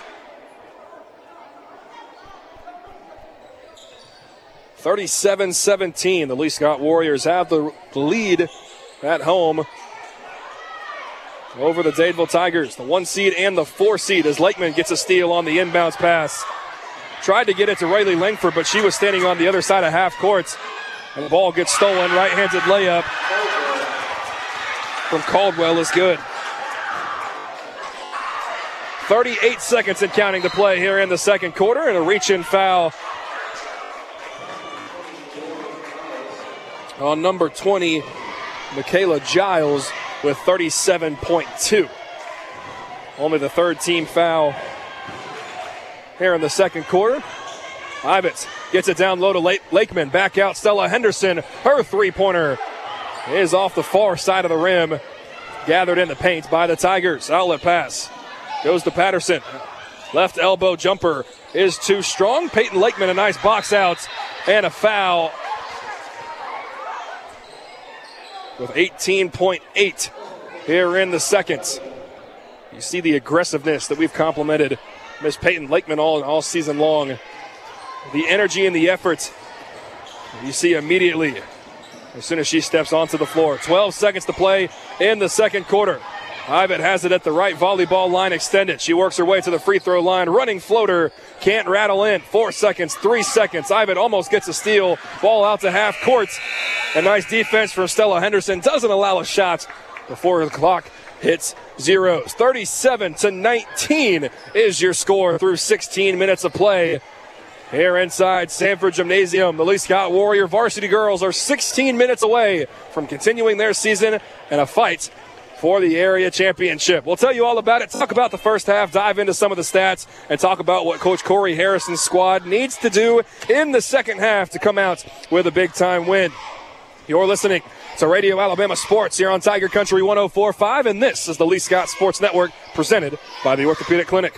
thirty-seven seventeen. The Lee Scott Warriors have the lead at home over the Dadeville Tigers. The one seed and the four seed as Lakeman gets a steal on the inbounds pass. Tried to get it to Rayleigh Langford, but she was standing on the other side of half court. And the ball gets stolen. Right-handed layup from Caldwell is good. thirty-eight seconds and counting to play here in the second quarter, and a reach-in foul on number twenty, Michaela Giles, with thirty-seven point two. Only the third team foul here in the second quarter. Ivets gets it down low to Lake- Lakeman. Back out Stella Henderson. Her three-pointer is off the far side of the rim. Gathered in the paint by the Tigers. Outlet pass goes to Patterson. Left elbow jumper is too strong. Peyton Lakeman, a nice box out and a foul with eighteen point eight here in the second. You see the aggressiveness that we've complimented Miss Peyton Lakeman all, all season long. The energy and the effort you see immediately as soon as she steps onto the floor. twelve seconds to play in the second quarter. Ivet has it at the right volleyball line extended. She works her way to the free throw line. Running floater, can't rattle in. Four seconds, three seconds. Ivet almost gets a steal. Ball out to half court. A nice defense from Stella Henderson. Doesn't allow a shot before the clock hits zeros. thirty-seven to nineteen is your score through sixteen minutes of play. Here inside Sanford Gymnasium, the Lee Scott Warrior varsity girls are sixteen minutes away from continuing their season and a fight for the area championship. We'll tell you all about it, talk about the first half, dive into some of the stats, and talk about what Coach Corey Harrison's squad needs to do in the second half to come out with a big-time win. You're listening to Radio Alabama Sports here on Tiger Country one oh four point five, and this is the Lee Scott Sports Network presented by the Orthopedic Clinic.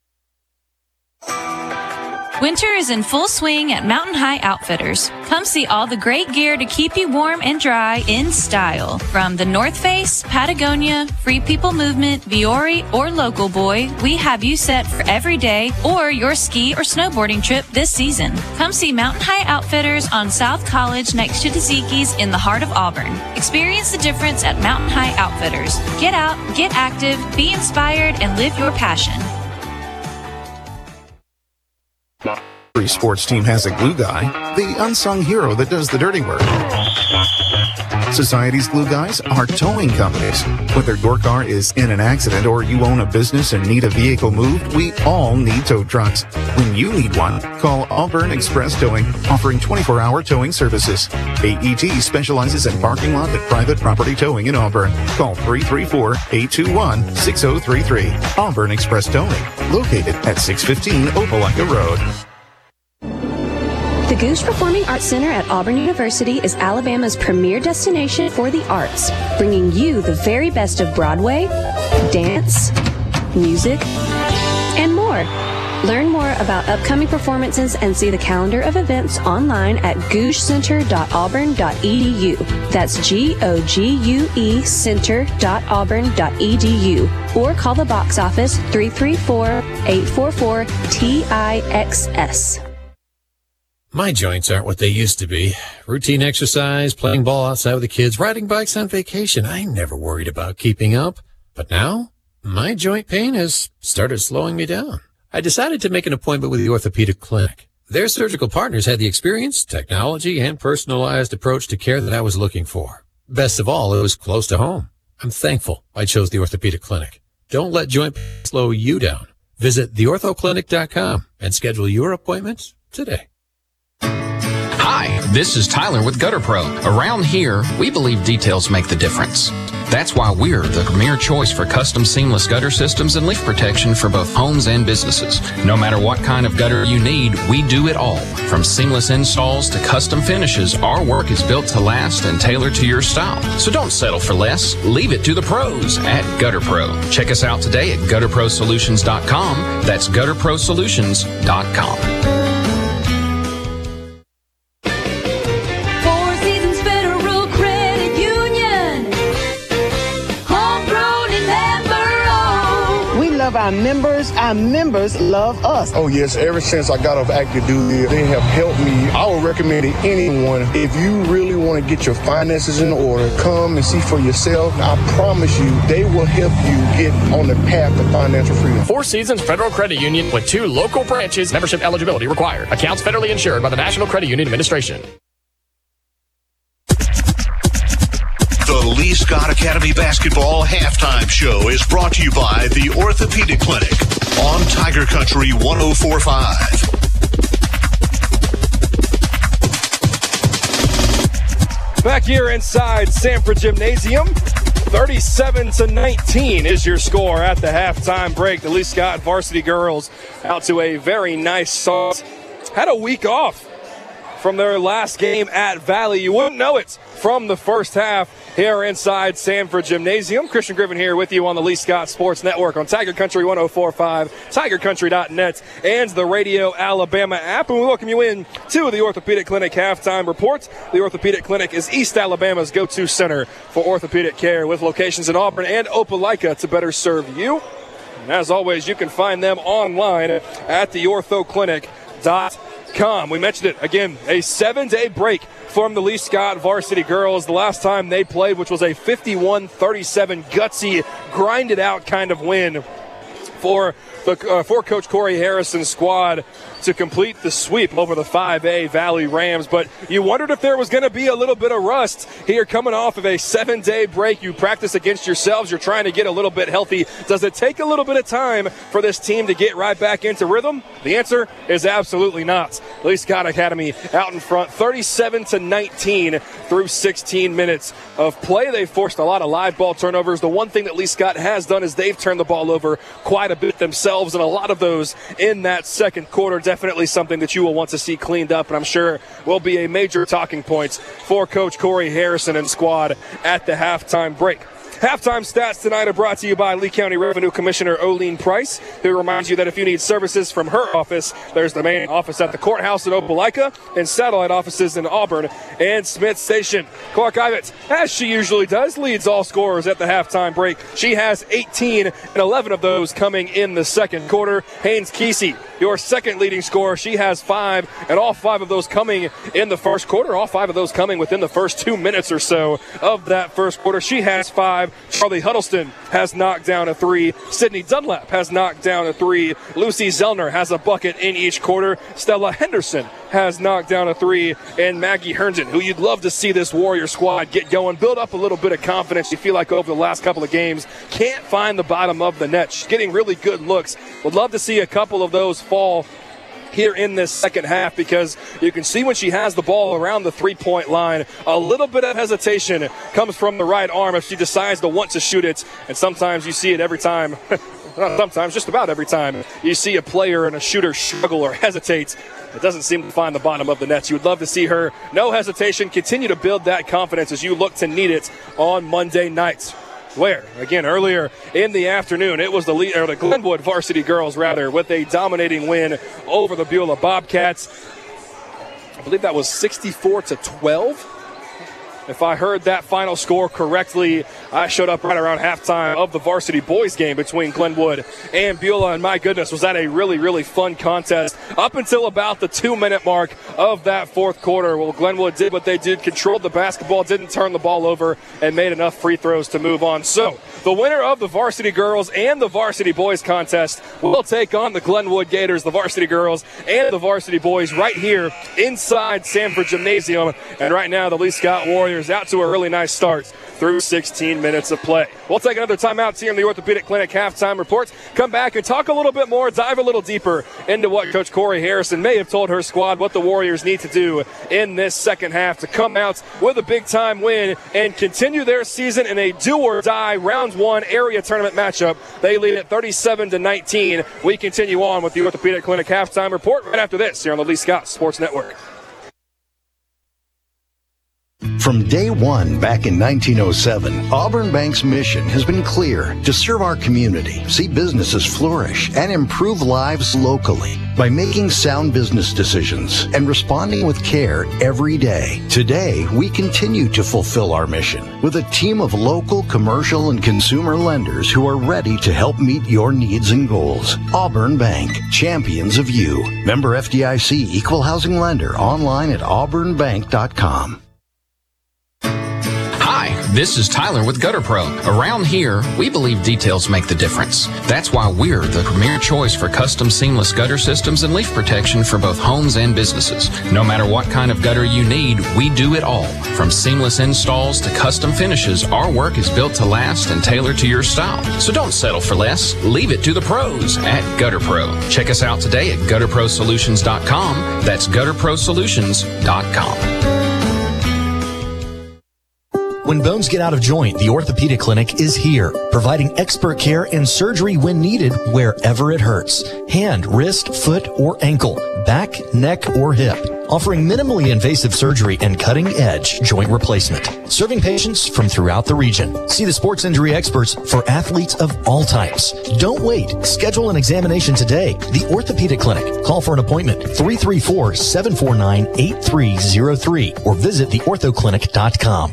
Winter is in full swing at Mountain High Outfitters. Come see all the great gear to keep you warm and dry in style. From the North Face, Patagonia, Free People Movement, Viore, or Local Boy, we have you set for every day or your ski or snowboarding trip this season. Come see Mountain High Outfitters on South College next to Tzatziki's in the heart of Auburn. Experience the difference at Mountain High Outfitters. Get out, get active, be inspired, and live your passion. Every sports team has a glue guy, the unsung hero that does the dirty work. Society's glue guys are towing companies. Whether your car is in an accident or you own a business and need a vehicle moved, we all need tow trucks. When you need one, call Auburn Express Towing, offering twenty-four hour towing services. A E T specializes in parking lot and private property towing in Auburn. Call three three four, eight two one, six oh three three. Auburn Express Towing, located at six fifteen Opelika Road. The Goose Performing Arts Center at Auburn University is Alabama's premier destination for the arts, bringing you the very best of Broadway, dance, music, and more. Learn more about upcoming performances and see the calendar of events online at googe center dot auburn dot e d u. That's G O G U E center dot auburn dot e d u. Or call the box office three three four, eight four four, T I X S. My joints aren't what they used to be. Routine exercise, playing ball outside with the kids, riding bikes on vacation. I never worried about keeping up. But now, my joint pain has started slowing me down. I decided to make an appointment with the Orthopedic Clinic. Their surgical partners had the experience, technology, and personalized approach to care that I was looking for. Best of all, it was close to home. I'm thankful I chose the Orthopedic Clinic. Don't let joint pain slow you down. Visit the ortho clinic dot com and schedule your appointment today. Hi, this is Tyler with Gutter Pro. Around here, we believe details make the difference. That's why we're the premier choice for custom seamless gutter systems and leak protection for both homes and businesses. No matter what kind of gutter you need, we do it all. From seamless installs to custom finishes, our work is built to last and tailored to your style. So don't settle for less. Leave it to the pros at Gutter Pro. Check us out today at gutter pro solutions dot com. That's gutter pro solutions dot com. love our members. Our members love us. Oh, yes. Ever since I got off active duty, they have helped me. I would recommend it anyone. If you really want to get your finances in order, come and see for yourself. I promise you, they will help you get on the path to financial freedom. Four Seasons Federal Credit Union with two local branches. Membership eligibility required. Accounts federally insured by the National Credit Union Administration. The Lee Scott Academy Basketball Halftime Show is brought to you by the Orthopedic Clinic on Tiger Country one oh four point five. Back here inside Sanford Gymnasium, thirty-seven to nineteen is your score at the halftime break. The Lee Scott varsity girls out to a very nice start. Had a week off from their last game at Valley. You wouldn't know it from the first half here inside Sanford Gymnasium. Christian Griffin here with you on the Lee Scott Sports Network on Tiger Country one oh four point five, tiger country dot net, and the Radio Alabama app. And we welcome you in to the Orthopedic Clinic halftime report. The Orthopedic Clinic is East Alabama's go-to center for orthopedic care with locations in Auburn and Opelika to better serve you. And as always, you can find them online at the ortho clinic dot com. We mentioned it again, a seven-day break from the Lee Scott varsity girls. The last time they played, which was a fifty-one thirty-seven gutsy, grinded out kind of win for the uh, for Coach Corey Harrison's squad to complete the sweep over the five A Valley Rams. But you wondered if there was going to be a little bit of rust here coming off of a seven-day break. You practice against yourselves. You're trying to get a little bit healthy. Does it take a little bit of time for this team to get right back into rhythm? The answer is absolutely not. Lee Scott Academy out in front, thirty-seven to nineteen through sixteen minutes of play. They forced a lot of live ball turnovers. The one thing that Lee Scott has done is they've turned the ball over quite a bit themselves, and a lot of those in that second quarter. Definitely something that you will want to see cleaned up, and I'm sure will be a major talking point for Coach Corey Harrison and squad at the halftime break. Halftime stats tonight are brought to you by Lee County Revenue Commissioner Olene Price, who reminds you that if you need services from her office, there's the main office at the courthouse in Opelika and satellite offices in Auburn and Smith Station. Clark Ivett, as she usually does, leads all scorers at the halftime break. She has eighteen, and eleven of those coming in the second quarter. Haynes Kesey, your second leading scorer, she has five, and all five of those coming in the first quarter. All five of those coming within the first two minutes or so of that first quarter. She has five. Charlie Huddleston has knocked down a three. Sydney Dunlap has knocked down a three. Lucy Zellner has a bucket in each quarter. Stella Henderson has knocked down a three. And Maggie Herndon, who you'd love to see this Warrior squad get going, build up a little bit of confidence. You feel like over the last couple of games, can't find the bottom of the net. She's getting really good looks. Would love to see a couple of those fall here in this second half, because you can see when she has the ball around the three-point line, a little bit of hesitation comes from the right arm if she decides to want to shoot it, and sometimes you see it every time. Not sometimes, just about every time you see a player and a shooter struggle or hesitate. It doesn't seem to find the bottom of the nets. You would love to see her, no hesitation, continue to build that confidence as you look to need it on Monday nights. Where, again, earlier in the afternoon, it was the Le- or the Glenwood varsity girls, rather, with a dominating win over the Beulah Bobcats. I believe that was sixty-four to twelve. If I heard that final score correctly, I showed up right around halftime of the varsity boys game between Glenwood and Beulah, and my goodness, was that a really, really fun contest up until about the two-minute mark of that fourth quarter. Well, Glenwood did what they did, controlled the basketball, didn't turn the ball over, and made enough free throws to move on. So, the winner of the varsity girls and the varsity boys contest will take on the Glenwood Gators, the varsity girls and the varsity boys, right here inside Sanford Gymnasium. And right now, the Lee Scott Warriors out to a really nice start through sixteen minutes of play. We'll take another timeout here in the Orthopedic Clinic halftime reports. Come back and talk a little bit more, dive a little deeper into what Coach Corey Harrison may have told her squad, what the Warriors need to do in this second half to come out with a big-time win and continue their season in a do-or-die round one area tournament matchup. They lead at thirty-seven to nineteen. We continue on with the Orthopedic Clinic halftime report right after this here on the Lee Scott Sports Network. From day one back in nineteen oh seven, Auburn Bank's mission has been clear: to serve our community, see businesses flourish, and improve lives locally by making sound business decisions and responding with care every day. Today, we continue to fulfill our mission with a team of local, commercial, and consumer lenders who are ready to help meet your needs and goals. Auburn Bank, champions of you. Member F D I C, Equal Housing Lender, online at auburn bank dot com. Hi, this is Tyler with Gutter Pro. Around here, we believe details make the difference. That's why we're the premier choice for custom seamless gutter systems and leaf protection for both homes and businesses. No matter what kind of gutter you need, we do it all. From seamless installs to custom finishes, our work is built to last and tailored to your style. So don't settle for less. Leave it to the pros at Gutter Pro. Check us out today at gutter pro solutions dot com. That's gutter pro solutions dot com. When bones get out of joint, the Orthopedic Clinic is here, providing expert care and surgery when needed wherever it hurts. Hand, wrist, foot, or ankle, back, neck, or hip. Offering minimally invasive surgery and cutting-edge joint replacement. Serving patients from throughout the region. See the sports injury experts for athletes of all types. Don't wait. Schedule an examination today. The Orthopedic Clinic. Call for an appointment, three three four, seven four nine, eight three zero three, or visit the ortho clinic dot com.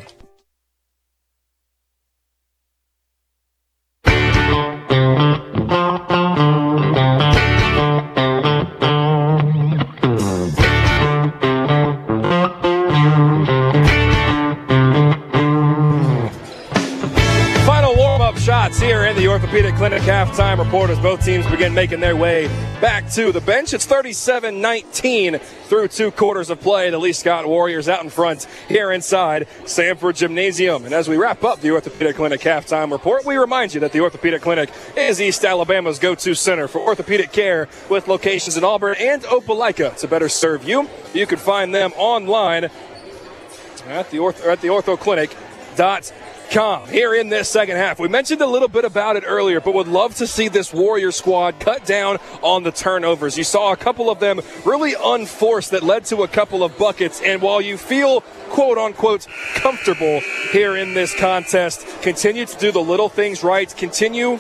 Here in the Orthopedic Clinic halftime report as both teams begin making their way back to the bench. It's thirty-seven nineteen through two quarters of play. The Lee Scott Warriors out in front here inside Sanford Gymnasium. And as we wrap up the Orthopedic Clinic halftime report, we remind you that the Orthopedic Clinic is East Alabama's go-to center for orthopedic care with locations in Auburn and Opelika. To better serve you, you can find them online at the, orth- at the ortho clinic dot com. Here in this second half, we mentioned a little bit about it earlier, but would love to see this Warrior squad cut down on the turnovers. You saw a couple of them really unforced that led to a couple of buckets, and while you feel quote unquote comfortable here in this contest, continue to do the little things right, continue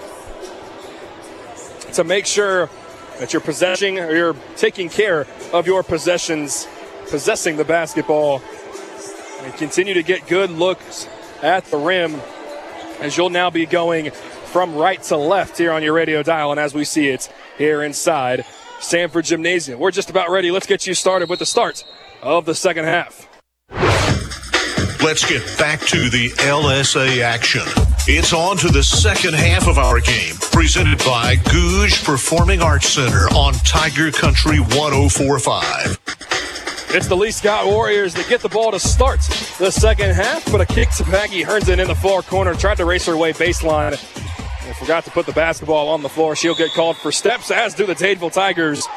to make sure that you're possessing or you're taking care of your possessions, possessing the basketball, and continue to get good looks at the rim, as you'll now be going from right to left here on your radio dial, and as we see it here inside Sanford Gymnasium. We're just about ready. Let's get you started with the start of the second half. Let's get back to the L S A action. It's on to the second half of our game, presented by Gouge Performing Arts Center on Tiger Country one oh four point five. It's the Lee Scott Warriors that get the ball to start the second half, but a kick to Maggie Herndon in the far corner. Tried to race her way baseline and forgot to put the basketball on the floor. She'll get called for steps, as do the Dadeville Tigers.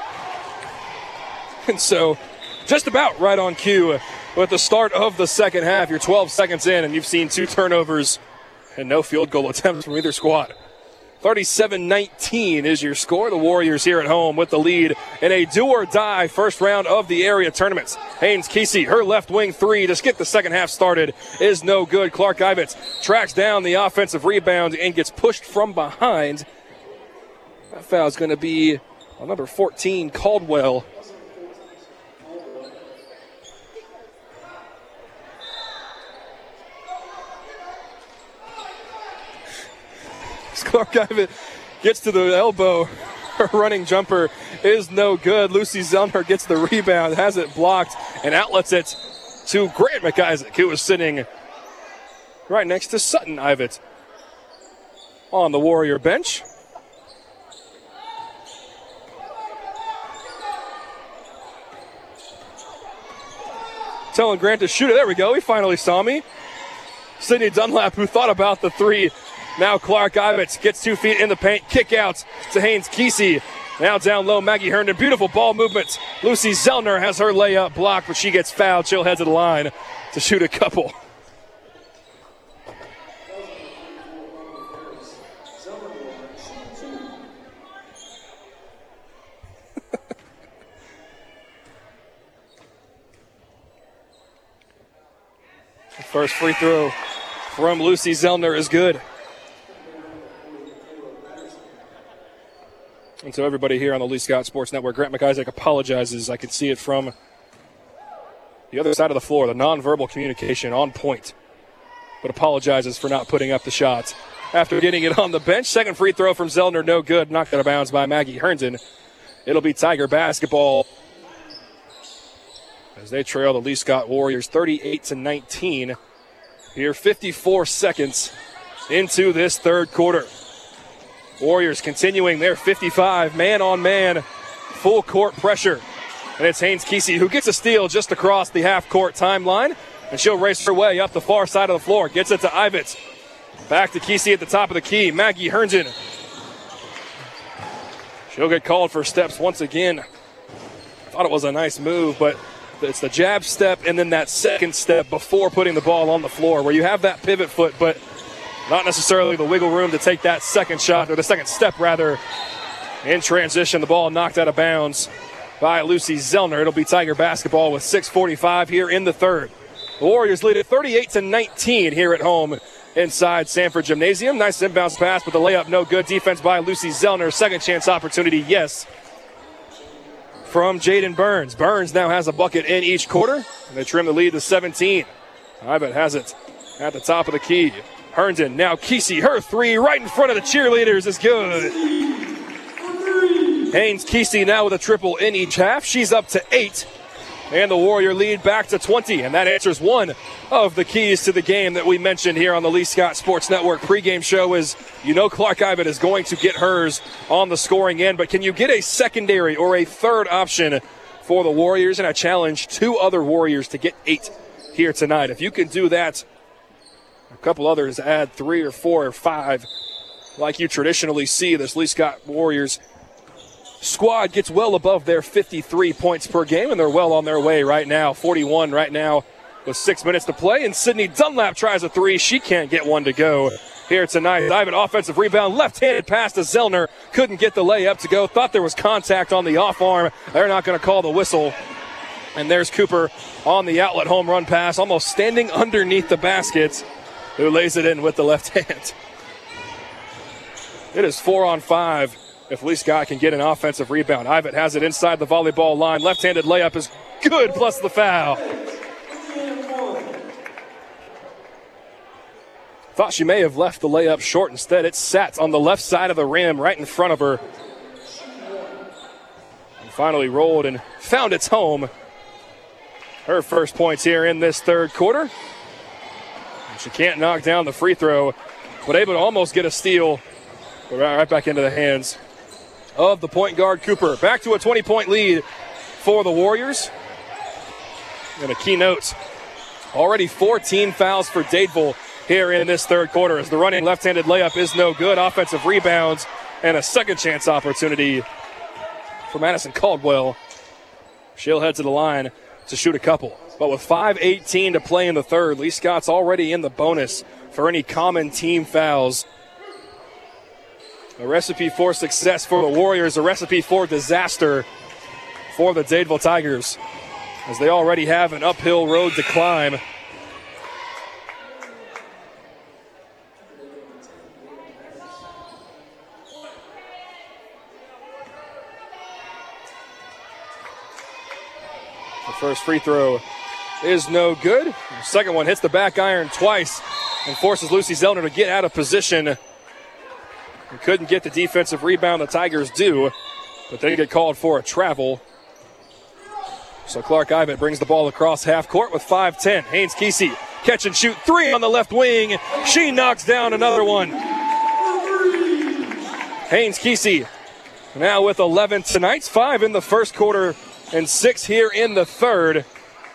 And so just about right on cue with the start of the second half. You're twelve seconds in, and you've seen two turnovers and no field goal attempts from either squad. thirty-seven nineteen is your score. The Warriors here at home with the lead in a do-or-die first round of the area tournaments. Haynes Kesey, her left wing three to get the second half started is no good. Clark Ivets tracks down the offensive rebound and gets pushed from behind. That foul is going to be on number fourteen, Caldwell. Clark Ivett gets to the elbow. Her running jumper is no good. Lucy Zellner gets the rebound, has it blocked, and outlets it to Grant McIsaac, who was sitting right next to Sutton Ivett on the Warrior bench. Telling Grant to shoot it. There we go. He finally saw me. Sydney Dunlap, who thought about the three. Now Clark Ivets gets two feet in the paint. Kick out to Haynes Kesey. Now down low, Maggie Herndon. Beautiful ball movement. Lucy Zellner has her layup blocked, but she gets fouled. She'll head to the line to shoot a couple. First free throw from Lucy Zellner is good. And so everybody here on the Lee Scott Sports Network, Grant McIsaac apologizes. I could see it from the other side of the floor, the nonverbal communication on point, but apologizes for not putting up the shots after getting it on the bench. Second free throw from Zellner, no good. Knocked out of bounds by Maggie Herndon. It'll be Tiger basketball as they trail the Lee Scott Warriors thirty-eight to nineteen. Here, fifty-four seconds into this third quarter. Warriors continuing their fifty-five man-on-man full court pressure. And it's Haynes Kesey who gets a steal just across the half-court timeline. And she'll race her way up the far side of the floor. Gets it to Ivitz. Back to Kesey at the top of the key. Maggie Herndon. She'll get called for steps once again. Thought it was a nice move, but it's the jab step and then that second step before putting the ball on the floor where you have that pivot foot, but not necessarily the wiggle room to take that second shot, or the second step, rather, in transition. The ball knocked out of bounds by Lucy Zellner. It'll be Tiger basketball with six forty-five here in the third. The Warriors lead it thirty-eight to nineteen here at home inside Sanford Gymnasium. Nice inbounds pass, but the layup no good. Defense by Lucy Zellner. Second chance opportunity, yes, from Jaden Burns. Burns now has a bucket in each quarter, and they trim the lead to seventeen. Ivett has it at the top of the key. Herndon, now Kesey, her three right in front of the cheerleaders is good. Haynes Kesey now with a triple in each half. She's up to eight, and the Warrior lead back to twenty, and that answers one of the keys to the game that we mentioned here on the Lee Scott Sports Network pregame show is, you know, Clark Ivett is going to get hers on the scoring end, but can you get a secondary or a third option for the Warriors? And I challenge two other Warriors to get eight here tonight. If you can do that, a couple others add three or four or five like you traditionally see. This Lee Scott Warriors squad gets well above their fifty-three points per game, and they're well on their way right now. forty-one right now with six minutes to play, and Sydney Dunlap tries a three. She can't get one to go here tonight. Ivan offensive rebound, left-handed pass to Zellner. Couldn't get the layup to go. Thought there was contact on the off arm. They're not going to call the whistle. And there's Cooper on the outlet home run pass, almost standing underneath the basket, who lays it in with the left hand. It is four on five if Lee Scott can get an offensive rebound. Ivett has it inside the volleyball line. Left-handed layup is good, plus the foul. Thought she may have left the layup short. Instead, it sat on the left side of the rim right in front of her. And finally rolled and found its home. Her first points here in this third quarter. And she can't knock down the free throw, but able to almost get a steal. But right back into the hands of the point guard, Cooper. Back to a twenty-point lead for the Warriors. And a keynote, already fourteen fouls for Dadeville here in this third quarter as the running left-handed layup is no good. Offensive rebounds and a second chance opportunity for Madison Caldwell. She'll head to the line to shoot a couple. But with five eighteen to play in the third, Lee Scott's already in the bonus for any common team fouls. A recipe for success for the Warriors, a recipe for disaster for the Dadeville Tigers, as they already have an uphill road to climb. The first free throw is no good. The second one hits the back iron twice and forces Lucy Zellner to get out of position. And couldn't get the defensive rebound the Tigers do, but they get called for a travel. So Clark Ivett brings the ball across half court with five ten. Haynes Kesey, catch and shoot three on the left wing. She knocks down another one. Haynes Kesey now with eleven tonight, five in the first quarter and six here in the third.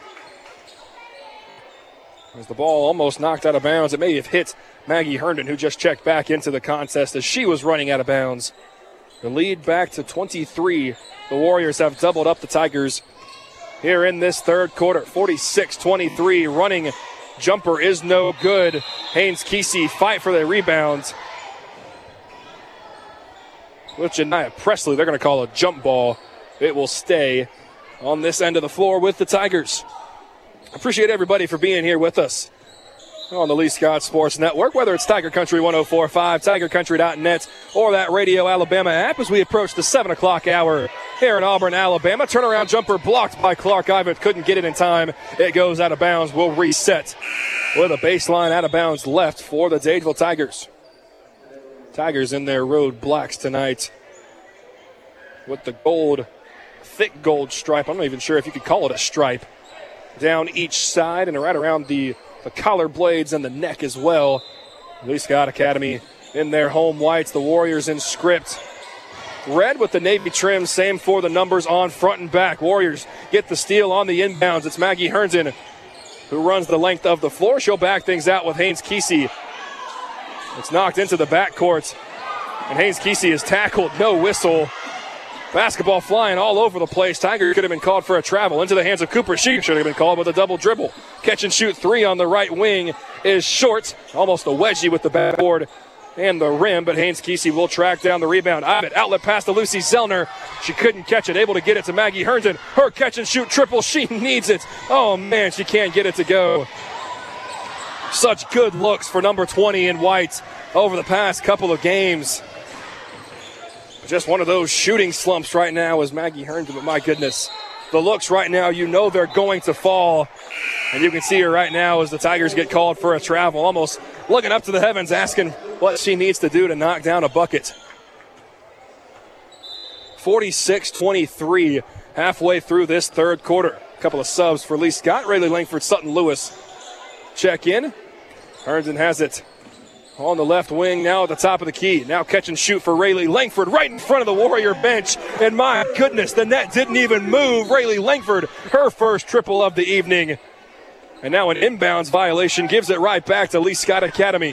As the ball almost knocked out of bounds, it may have hit Maggie Herndon, who just checked back into the contest as she was running out of bounds. The lead back to twenty-three. The Warriors have doubled up the Tigers here in this third quarter. forty-six twenty-three. Running jumper is no good. Haynes Kesey fight for the rebound. With Janiah Presley, they're going to call a jump ball. It will stay on this end of the floor with the Tigers. Appreciate everybody for being here with us on the Lee Scott Sports Network, whether it's Tiger Country one oh four point five, tiger country dot net, or that Radio Alabama app as we approach the seven o'clock hour here in Auburn, Alabama. Turnaround jumper blocked by Clark Ivitt. Couldn't get it in time. It goes out of bounds. We'll reset with a baseline out of bounds left for the Dadeville Tigers. Tigers in their road blacks tonight with the gold, thick gold stripe. I'm not even sure if you could call it a stripe. Down each side and right around the, the collar blades and the neck as well. Lee Scott Academy in their home whites. The Warriors in script. Red with the navy trim. Same for the numbers on front and back. Warriors get the steal on the inbounds. It's Maggie Herndon who runs the length of the floor. She'll back things out with Haynes Kesey. It's knocked into the backcourt. And Haynes Kesey is tackled. No whistle. Basketball flying all over the place. Tiger could have been called for a travel into the hands of Cooper. She should have been called with a double dribble. Catch and shoot three on the right wing is short. Almost a wedgie with the backboard and the rim, but Haynes Kesey will track down the rebound. Ivitt, outlet pass to Lucy Zellner. She couldn't catch it, able to get it to Maggie Herndon. Her catch and shoot triple, she needs it. Oh man, she can't get it to go. Such good looks for number twenty in white over the past couple of games. Just one of those shooting slumps right now is Maggie Herndon, but my goodness, the looks right now, you know they're going to fall. And you can see her right now as the Tigers get called for a travel, almost looking up to the heavens, asking what she needs to do to knock down a bucket. forty-six twenty-three halfway through this third quarter. A couple of subs for Lee Scott. Rayleigh Langford, Sutton Lewis check in. Herndon has it on the left wing, now at the top of the key. Now catch and shoot for Rayleigh Langford right in front of the Warrior bench. And my goodness, the net didn't even move. Rayleigh Langford, her first triple of the evening. And now an inbounds violation gives it right back to Lee Scott Academy.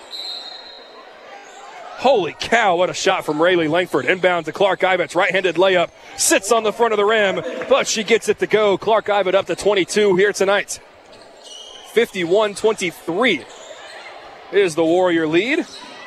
Holy cow, what a shot from Rayleigh Langford. Inbound to Clark Ivitt, right-handed layup. Sits on the front of the rim, but she gets it to go. Clark Ivitt up to twenty-two here tonight. fifty-one twenty-three. Is the Warrior lead.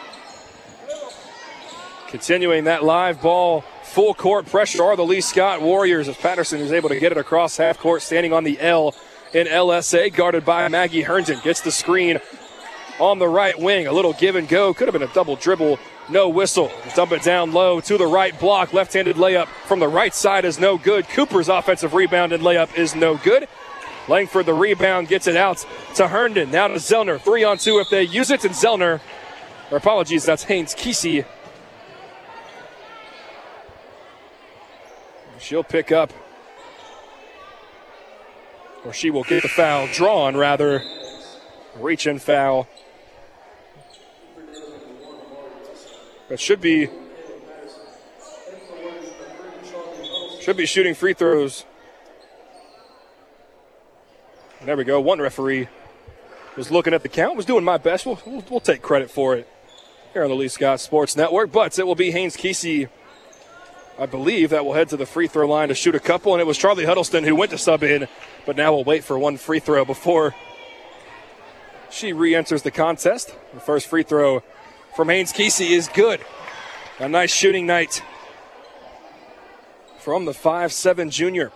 Continuing that live ball, full court pressure are the Lee Scott Warriors as Patterson is able to get it across half court, standing on the L in L S A, guarded by Maggie Herndon. Gets the screen on the right wing. A little give and go. Could have been a double dribble. No whistle. Dump it down low to the right block. Left-handed layup from the right side is no good. Cooper's offensive rebound and layup is no good. Langford, the rebound, gets it out to Herndon. Now to Zellner. Three on two if they use it. And Zellner, or apologies, that's Haynes Kesey. She'll pick up, or she will get the foul drawn, rather. Reach and foul. That should be, should be shooting free throws. There we go. One referee was looking at the count, was doing my best. We'll, we'll, we'll take credit for it here on the Lee Scott Sports Network. But it will be Haynes Kesey, I believe, that will head to the free throw line to shoot a couple. And it was Charlie Huddleston who went to sub in, but now we'll wait for one free throw before she re-enters the contest. The first free throw from Haynes Kesey is good. A nice shooting night from the five seven junior.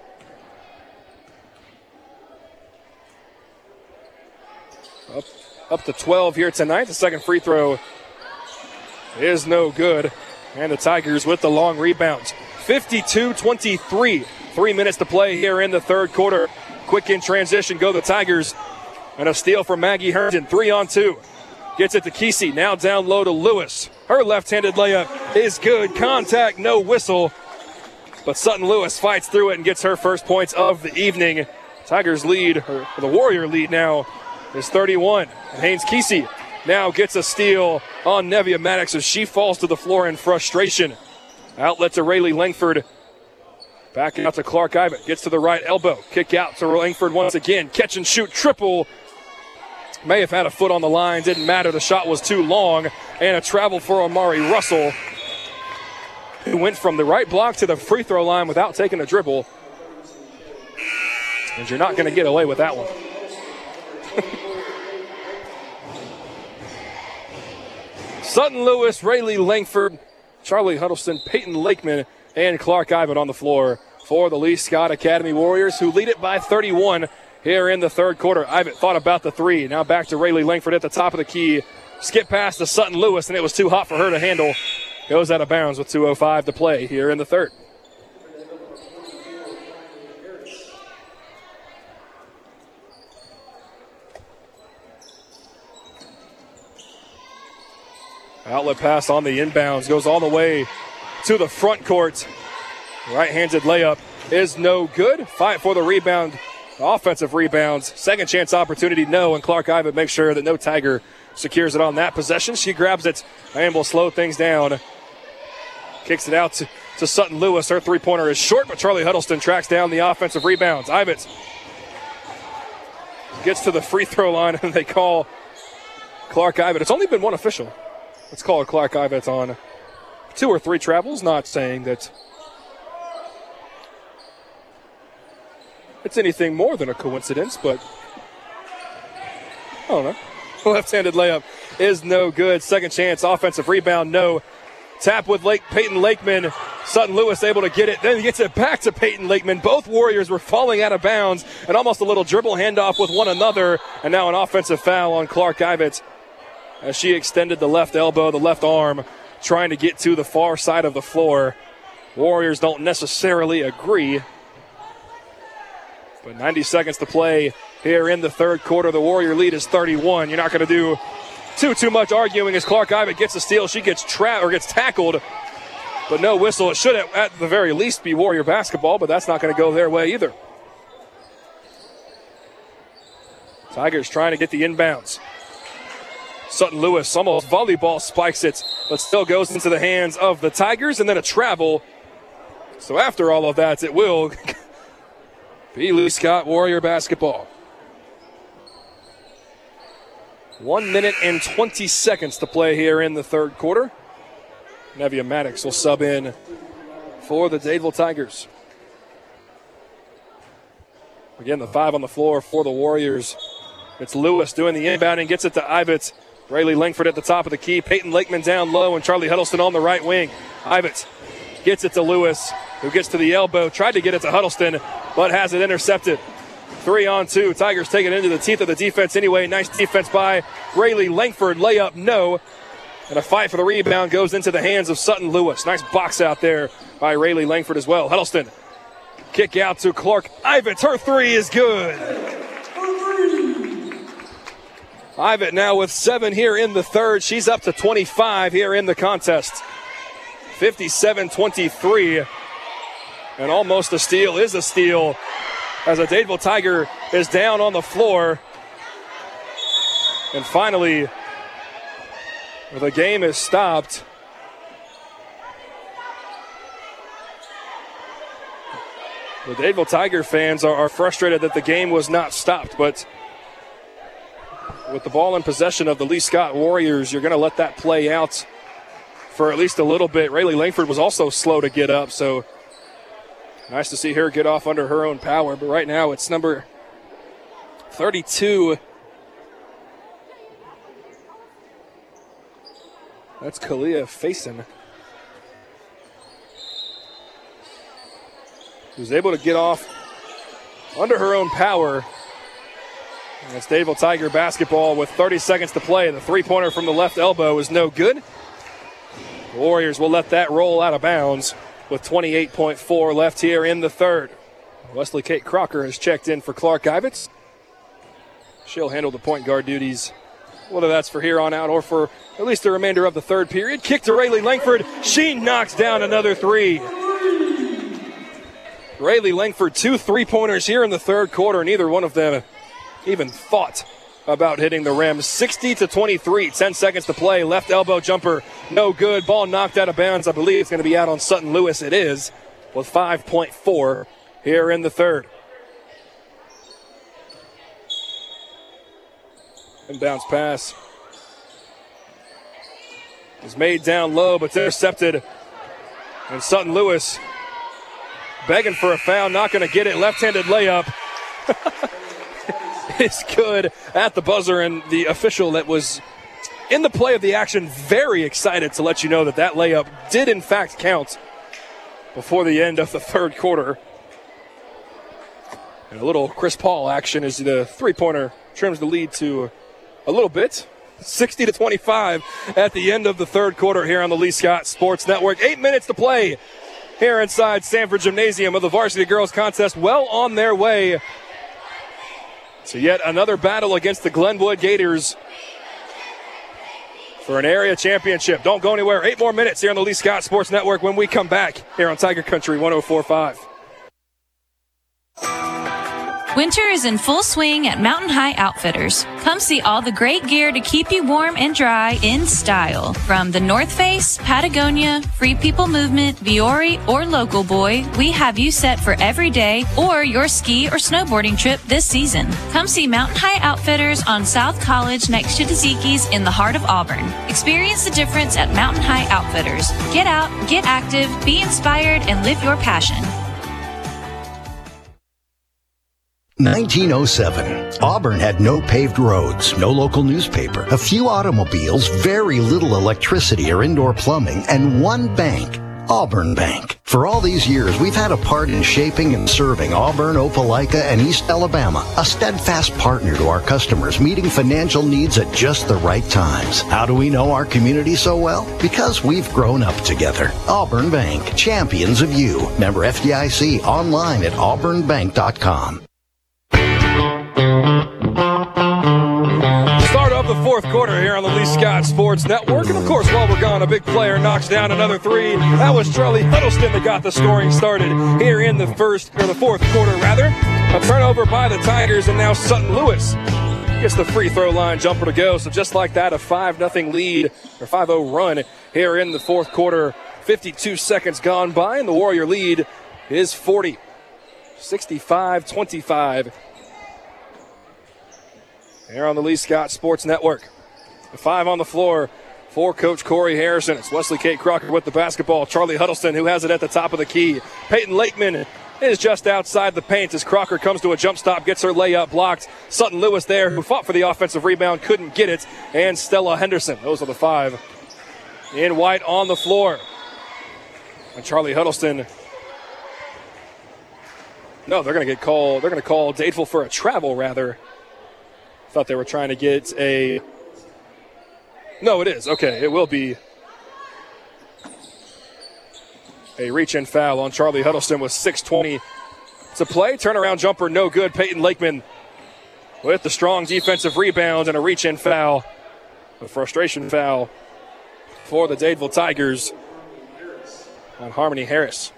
Up, up to twelve here tonight. The second free throw is no good. And the Tigers with the long rebound. fifty-two twenty-three. Three minutes to play here in the third quarter. Quick in transition go the Tigers. And a steal from Maggie Herndon. Three on two. Gets it to Kesey. Now down low to Lewis. Her left-handed layup is good. Contact, no whistle. But Sutton Lewis fights through it and gets her first points of the evening. Tigers lead, or the Warrior lead now, is thirty-one. And Haynes Kesey now gets a steal on Nevia Maddox as she falls to the floor in frustration. Outlet to Rayleigh Langford. Back out to Clark Ivitt. Gets to the right elbow. Kick out to Langford once again. Catch and shoot triple. May have had a foot on the line. Didn't matter. The shot was too long. And a travel for Amari Russell, who went from the right block to the free throw line without taking a dribble. And you're not going to get away with that one. Sutton Lewis, Rayleigh Langford, Charlie Huddleston, Peyton Lakeman, and Clark Ivitt on the floor for the Lee Scott Academy Warriors, who lead it by thirty-one here in the third quarter. Ivitt thought about the three. Now back to Rayleigh Langford at the top of the key. Skip past to Sutton Lewis, and it was too hot for her to handle. Goes out of bounds with two oh five to play here in the third. Outlet pass on the inbounds. Goes all the way to the front court. Right-handed layup is no good. Fight for the rebound. Offensive rebounds. Second chance opportunity, no. And Clark Ivitt makes sure that no Tiger secures it on that possession. She grabs it and will slow things down. Kicks it out to, to Sutton Lewis. Her three-pointer is short, but Charlie Huddleston tracks down the offensive rebounds. Ivitt gets to the free throw line, and they call Clark Ivitt. It's only been one official. Let's call it Clark Ivitt on two or three travels. Not saying that it's anything more than a coincidence, but I don't know. Left-handed layup is no good. Second chance offensive rebound, no. Tap with Lake Peyton Lakeman. Sutton Lewis able to get it. Then he gets it back to Peyton Lakeman. Both Warriors were falling out of bounds, and almost a little dribble handoff with one another. And now an offensive foul on Clark Ivitt as she extended the left elbow, the left arm, trying to get to the far side of the floor. Warriors don't necessarily agree. But ninety seconds to play here in the third quarter. The Warrior lead is thirty-one. You're not going to do too, too much arguing as Clark Ivitt gets a steal. She gets trapped or gets tackled, but no whistle. It should at, at the very least be Warrior basketball, but that's not going to go their way either. Tigers trying to get the inbounds. Sutton Lewis almost volleyball spikes it, but still goes into the hands of the Tigers, and then a travel. So after all of that, it will be Lee Scott Warrior basketball. One minute and twenty seconds to play here in the third quarter. Nevia Maddox will sub in for the Dadeville Tigers. Again, the five on the floor for the Warriors. It's Lewis doing the inbound and gets it to Ivitt. Rayleigh Langford at the top of the key. Peyton Lakeman down low, and Charlie Huddleston on the right wing. Ivitt gets it to Lewis, who gets to the elbow. Tried to get it to Huddleston, but has it intercepted. Three on two. Tigers take it into the teeth of the defense anyway. Nice defense by Rayleigh Langford. Layup, no. And a fight for the rebound goes into the hands of Sutton Lewis. Nice box out there by Rayleigh Langford as well. Huddleston. Kick out to Clark Ivitt. Her three is good. Ivitt now with seven here in the third. She's up to twenty-five here in the contest. fifty-seven twenty-three. And almost a steal is a steal as a Dadeville Tiger is down on the floor. And finally, the game is stopped. The Dadeville Tiger fans are, are frustrated that the game was not stopped, but with the ball in possession of the Lee Scott Warriors, you're going to let that play out for at least a little bit. Rayleigh Langford was also slow to get up, so nice to see her get off under her own power. But right now it's number thirty-two. That's Kalia Faison, who's able to get off under her own power. And it's Dadeville Tiger basketball with thirty seconds to play. The three-pointer from the left elbow is no good. The Warriors will let that roll out of bounds with twenty-eight point four left here in the third. Wesley Kate Crocker has checked in for Clark Ivitt. She'll handle the point guard duties, whether that's for here on out or for at least the remainder of the third period. Kick to Rayleigh Langford. She knocks down another three. Rayleigh Langford, two three-pointers here in the third quarter. Neither one of them even thought about hitting the rim. sixty to twenty-three, ten seconds to play. Left elbow jumper, no good. Ball knocked out of bounds. I believe it's going to be out on Sutton Lewis. It is, with five point four here in the third. Inbounds pass is made down low, but it's intercepted. And Sutton Lewis begging for a foul, not going to get it. Left-handed layup. It's good at the buzzer, and the official that was in the play of the action very excited to let you know that that layup did in fact count before the end of the third quarter. And a little Chris Paul action as the three-pointer trims the lead to a little bit. sixty to twenty-five at the end of the third quarter here on the Lee Scott Sports Network. Eight minutes to play here inside Sanford Gymnasium of the Varsity Girls Contest. Well on their way to yet another battle against the Glenwood Gators for an area championship. Don't go anywhere. Eight more minutes here on the Lee Scott Sports Network when we come back here on Tiger Country one oh four point five. Winter is in full swing at Mountain High Outfitters. Come see all the great gear to keep you warm and dry in style. From the North Face, Patagonia, Free People Movement, Viore, or Local Boy, we have you set for every day or your ski or snowboarding trip this season. Come see Mountain High Outfitters on South College next to Tzatziki's in the heart of Auburn. Experience the difference at Mountain High Outfitters. Get out, get active, be inspired, and live your passion. nineteen oh seven. Auburn had no paved roads, no local newspaper, a few automobiles, very little electricity or indoor plumbing, and one bank, Auburn Bank. For all these years, we've had a part in shaping and serving Auburn, Opelika, and East Alabama, a steadfast partner to our customers, meeting financial needs at just the right times. How do we know our community so well? Because we've grown up together. Auburn Bank, champions of you. Member F D I C, online at auburn bank dot com. Start of the fourth quarter here on the Lee Scott Sports Network. And, of course, while we're gone, a big player knocks down another three. That was Charlie Huddleston that got the scoring started here in the first, or the fourth quarter, rather. A turnover by the Tigers, and now Sutton Lewis gets the free throw line jumper to go. So just like that, a five nothing lead, or five oh run here in the fourth quarter. fifty-two seconds gone by, and the Warrior lead is forty. sixty-five twenty-five. Here on the Lee Scott Sports Network. The five on the floor for Coach Corey Harrison. It's Wesley Kate Crocker with the basketball. Charlie Huddleston, who has it at the top of the key. Peyton Lakeman is just outside the paint as Crocker comes to a jump stop, gets her layup blocked. Sutton Lewis there, who fought for the offensive rebound, couldn't get it. And Stella Henderson. Those are the five in white on the floor. And Charlie Huddleston. No, they're going to get called. They're going to call Dadeville for a travel, rather. Thought they were trying to get a... No, it is. Okay, it will be a reach-in foul on Charlie Huddleston with six twenty to play. Turnaround jumper, no good. Peyton Lakeman with the strong defensive rebound and a reach-in foul. A frustration foul for the Dadeville Tigers on Harmony Harris.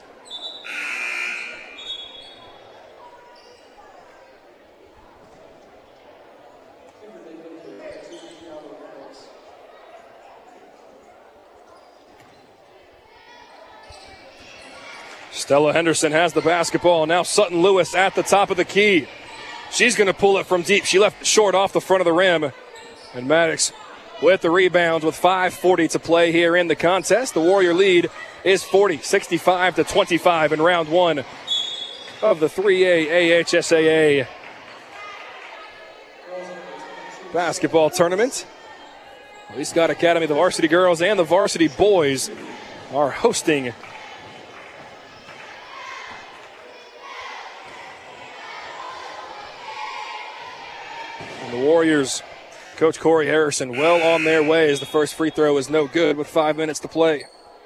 Stella Henderson has the basketball. Now Sutton Lewis at the top of the key. She's going to pull it from deep. She left short off the front of the rim. And Maddox with the rebounds with five forty to play here in the contest. The Warrior lead is forty, sixty-five to twenty-five in round one of the three A A H S A A basketball tournament. Lee Scott Academy, the varsity girls and the varsity boys are hosting the Warriors. Coach Corey Harrison well on their way as the first free throw is no good with five minutes to play.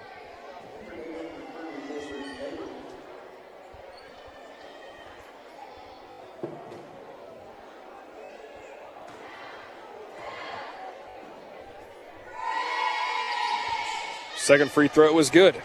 Second free throw was good.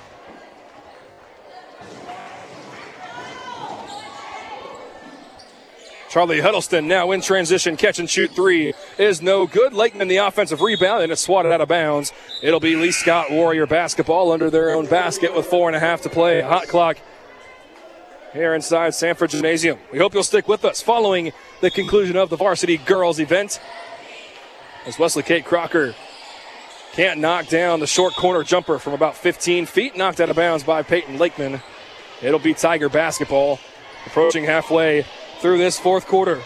Charlie Huddleston now in transition, catch and shoot three is no good. Lakeman the offensive rebound, and it's swatted out of bounds. It'll be Lee Scott Warrior basketball under their own basket with four and a half to play. Hot clock here inside Sanford Gymnasium. We hope you'll stick with us following the conclusion of the varsity girls event as Wesley Kate Crocker can't knock down the short corner jumper from about fifteen feet, knocked out of bounds by Peyton Lakeman. It'll be Tiger basketball approaching halfway through this fourth quarter.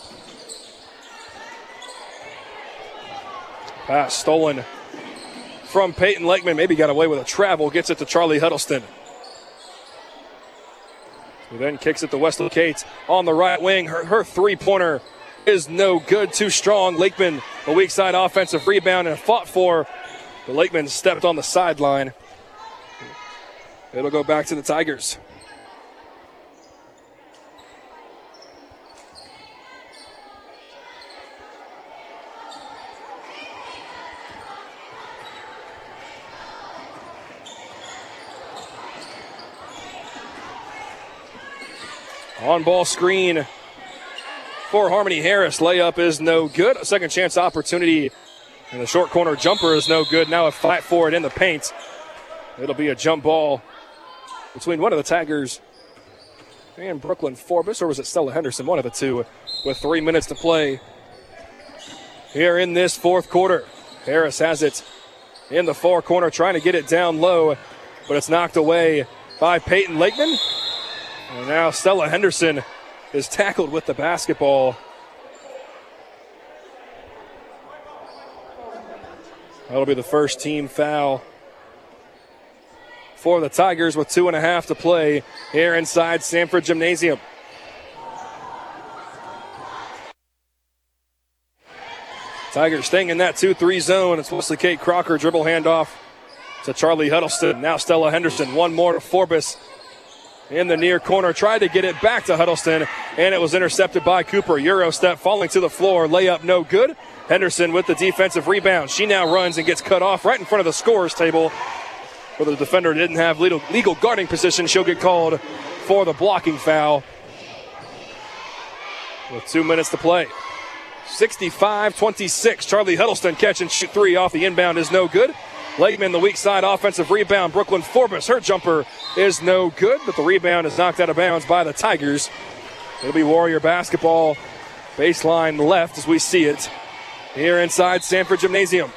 Pass stolen from Peyton Lakeman. Maybe got away with a travel. Gets it to Charlie Huddleston. Who then kicks it to Wesley Cates on the right wing. Her, her three-pointer is no good. Too strong. Lakeman, a weak side offensive rebound and fought for. But Lakeman stepped on the sideline. It'll go back to the Tigers. On-ball screen for Harmony Harris. Layup is no good. A second chance opportunity. And the short corner jumper is no good. Now a fight for it in the paint. It'll be a jump ball between one of the Tigers and Brooklyn Forbes, or was it Stella Henderson? One of the two, with three minutes to play here in this fourth quarter. Harris has it in the far corner, trying to get it down low, but it's knocked away by Peyton Lakeman. And now Stella Henderson is tackled with the basketball. That'll be the first team foul for the Tigers with two and a half to play here inside Sanford Gymnasium. Tigers staying in that two three zone. It's Wesley Kate Crocker, dribble handoff to Charlie Huddleston. Now Stella Henderson, one more to Forbes in the near corner. Tried to get it back to Huddleston, and it was intercepted by Cooper. Euro step falling to the floor. Layup no good. Henderson with the defensive rebound. She now runs and gets cut off right in front of the scorer's table. Where the defender didn't have legal, legal guarding position, she'll get called for the blocking foul. With two minutes to play. sixty-five twenty-six. Charlie Huddleston catch and shoot three off the inbound is no good. Lakeman, the weak side offensive rebound. Brooklyn Forbes, her jumper is no good, but the rebound is knocked out of bounds by the Tigers. It'll be Warrior basketball baseline left as we see it here inside Sanford Gymnasium.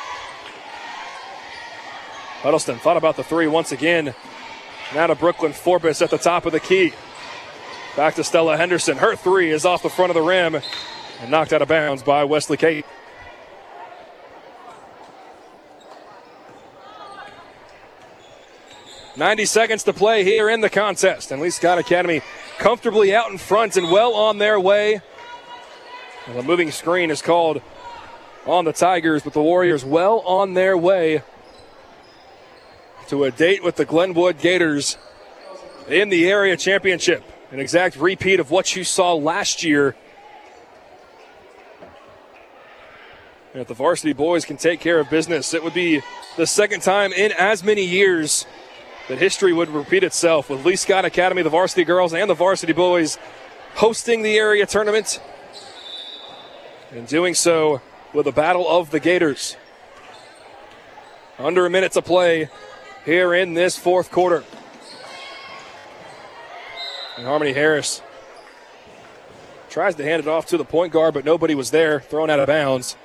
Huddleston thought about the three once again. Now to Brooklyn Forbes at the top of the key. Back to Stella Henderson. Her three is off the front of the rim and knocked out of bounds by Wesley Kate. ninety seconds to play here in the contest. And Lee Scott Academy comfortably out in front and well on their way. And the moving screen is called on the Tigers, but the Warriors well on their way to a date with the Glenwood Gators in the area championship. An exact repeat of what you saw last year. And if the varsity boys can take care of business, it would be the second time in as many years that history would repeat itself, with Lee Scott Academy, the varsity girls, and the varsity boys hosting the area tournament, and doing so with a battle of the Gators. Under a minute to play here in this fourth quarter. And Harmony Harris tries to hand it off to the point guard, but nobody was there, thrown out of bounds.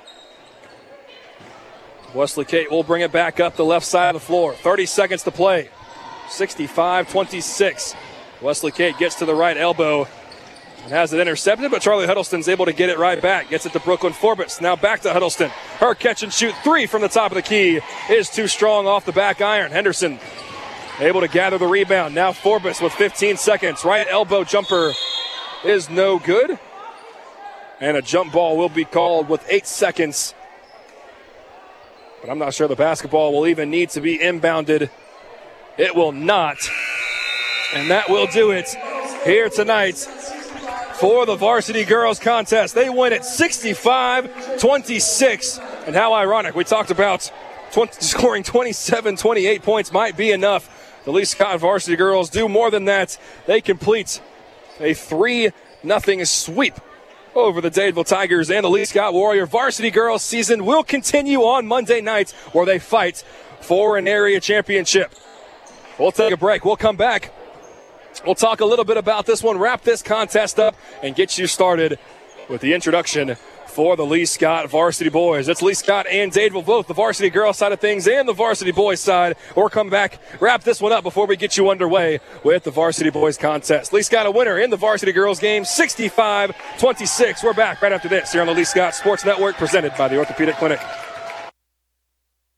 Wesley Kate will bring it back up the left side of the floor. thirty seconds to play. sixty-five twenty-six. Wesley Kate gets to the right elbow and has it intercepted, but Charlie Huddleston's able to get it right back. Gets it to Brooklyn Forbes. Now back to Huddleston. Her catch and shoot three from the top of the key is too strong off the back iron. Henderson able to gather the rebound. Now Forbes with fifteen seconds. Right elbow jumper is no good. And a jump ball will be called with eight seconds. But I'm not sure the basketball will even need to be inbounded. It will not. And that will do it here tonight for the varsity girls contest. They win it sixty-five twenty-six. And how ironic. We talked about twenty, scoring twenty-seven, twenty-eight points might be enough. The Lee Scott varsity girls do more than that. They complete a three nothing sweep over the Dadeville Tigers, and the Lee Scott Warrior varsity girls season will continue on Monday night, where they fight for an area championship. We'll take a break. We'll come back. We'll talk a little bit about this one, wrap this contest up, and get you started with the introduction for the Lee Scott varsity boys. It's Lee Scott and Dadeville, both the varsity girls side of things and the varsity boys side. We'll come back, wrap this one up before we get you underway with the varsity boys contest. Lee Scott a winner in the varsity girls game, sixty-five twenty-six. We're back right after this here on the Lee Scott Sports Network, presented by the Orthopedic Clinic.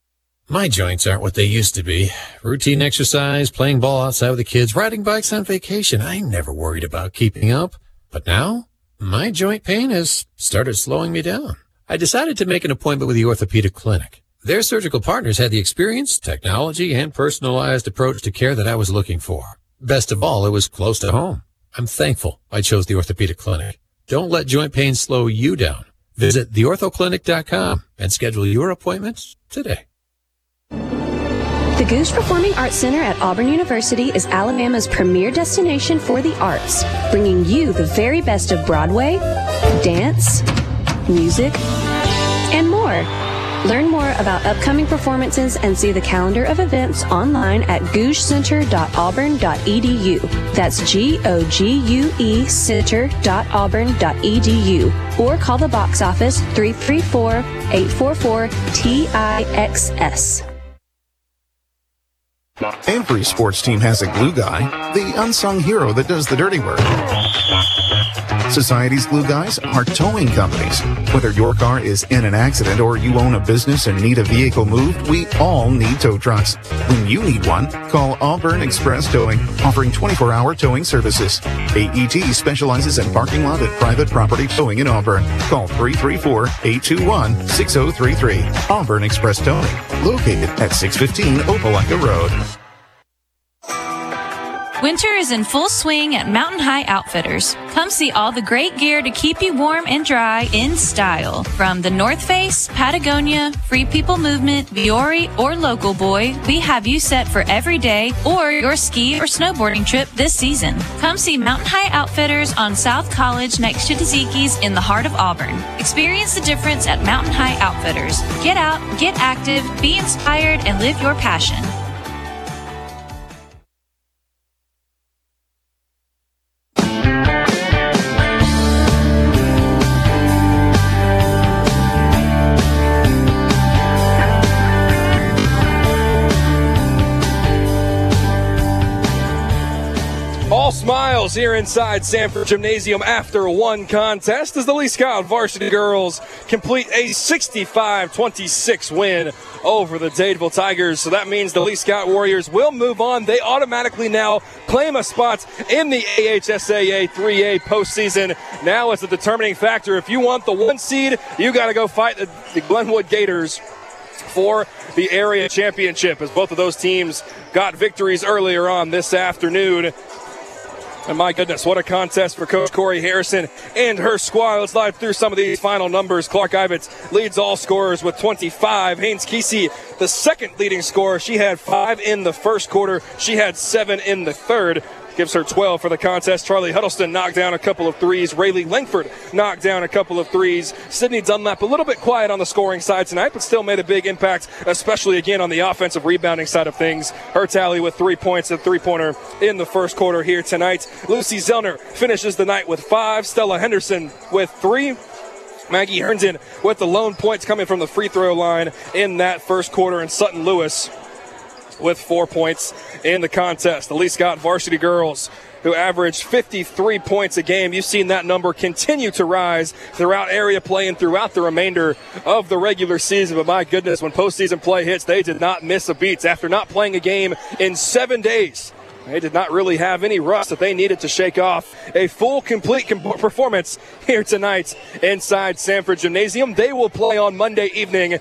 My joints aren't what they used to be. Routine exercise, playing ball outside with the kids, riding bikes on vacation. I never worried about keeping up. But now, my joint pain has started slowing me down. I decided to make an appointment with the Orthopedic Clinic. Their surgical partners had the experience, technology, and personalized approach to care that I was looking for. Best of all, it was close to home. I'm thankful I chose the Orthopedic Clinic. Don't let joint pain slow you down. Visit the ortho clinic dot com and schedule your appointments today. The Goose Performing Arts Center at Auburn University is Alabama's premier destination for the arts, bringing you the very best of Broadway, dance, music, and more. Learn more about upcoming performances and see the calendar of events online at gouge center dot auburn dot e d u. That's G O G U E center dot auburn dot e d u. Or call the box office three three four, eight four four, T I X S. Every sports team has a glue guy, the unsung hero that does the dirty work. Society's glue guys are towing companies. Whether your car is in an accident or you own a business and need a vehicle moved, we all need tow trucks. When you need one, call Auburn Express Towing, offering twenty-four hour towing services. A E T specializes in parking lot and private property towing in Auburn. Call three three four, eight two one, six zero three three. Auburn Express Towing, located at six fifteen Opelika Road. Winter is in full swing at Mountain High Outfitters. Come see all the great gear to keep you warm and dry in style. From the North Face, Patagonia, Free People Movement, Viore, or Local Boy, we have you set for every day or your ski or snowboarding trip this season. Come see Mountain High Outfitters on South College next to Tzatziki's in the heart of Auburn. Experience the difference at Mountain High Outfitters. Get out, get active, be inspired, and live your passion. Smiles here inside Sanford Gymnasium after one contest as the Lee Scott varsity girls complete a sixty-five twenty-six win over the Dadeville Tigers. So that means the Lee Scott Warriors will move on. They automatically now claim a spot in the A H S A A three A postseason. Now it's a determining factor. If you want the one seed, you got to go fight the, the Glenwood Gators for the area championship, as both of those teams got victories earlier on this afternoon. And my goodness, what a contest for Coach Corey Harrison and her squad. Let's dive through some of these final numbers. Clark Ivets leads all scorers with twenty-five. Haynes Kesey, the second leading scorer. She had five in the first quarter. She had seven in the third. Gives her twelve for the contest. Charlie Huddleston knocked down a couple of threes. Rayleigh Langford knocked down a couple of threes. Sydney Dunlap a little bit quiet on the scoring side tonight, but still made a big impact, especially again on the offensive rebounding side of things. Her tally with three points, a three-pointer in the first quarter here tonight. Lucy Zellner finishes the night with five. Stella Henderson with three. Maggie Herndon with the lone points coming from the free throw line in that first quarter. And Sutton Lewis with four points in the contest. The Lee Scott varsity girls, who averaged fifty-three points a game. You've seen that number continue to rise throughout area play and throughout the remainder of the regular season. But my goodness, when postseason play hits, they did not miss a beat. After not playing a game in seven days, they did not really have any rust that they needed to shake off a full, complete com- performance here tonight inside Sanford Gymnasium. They will play on Monday evening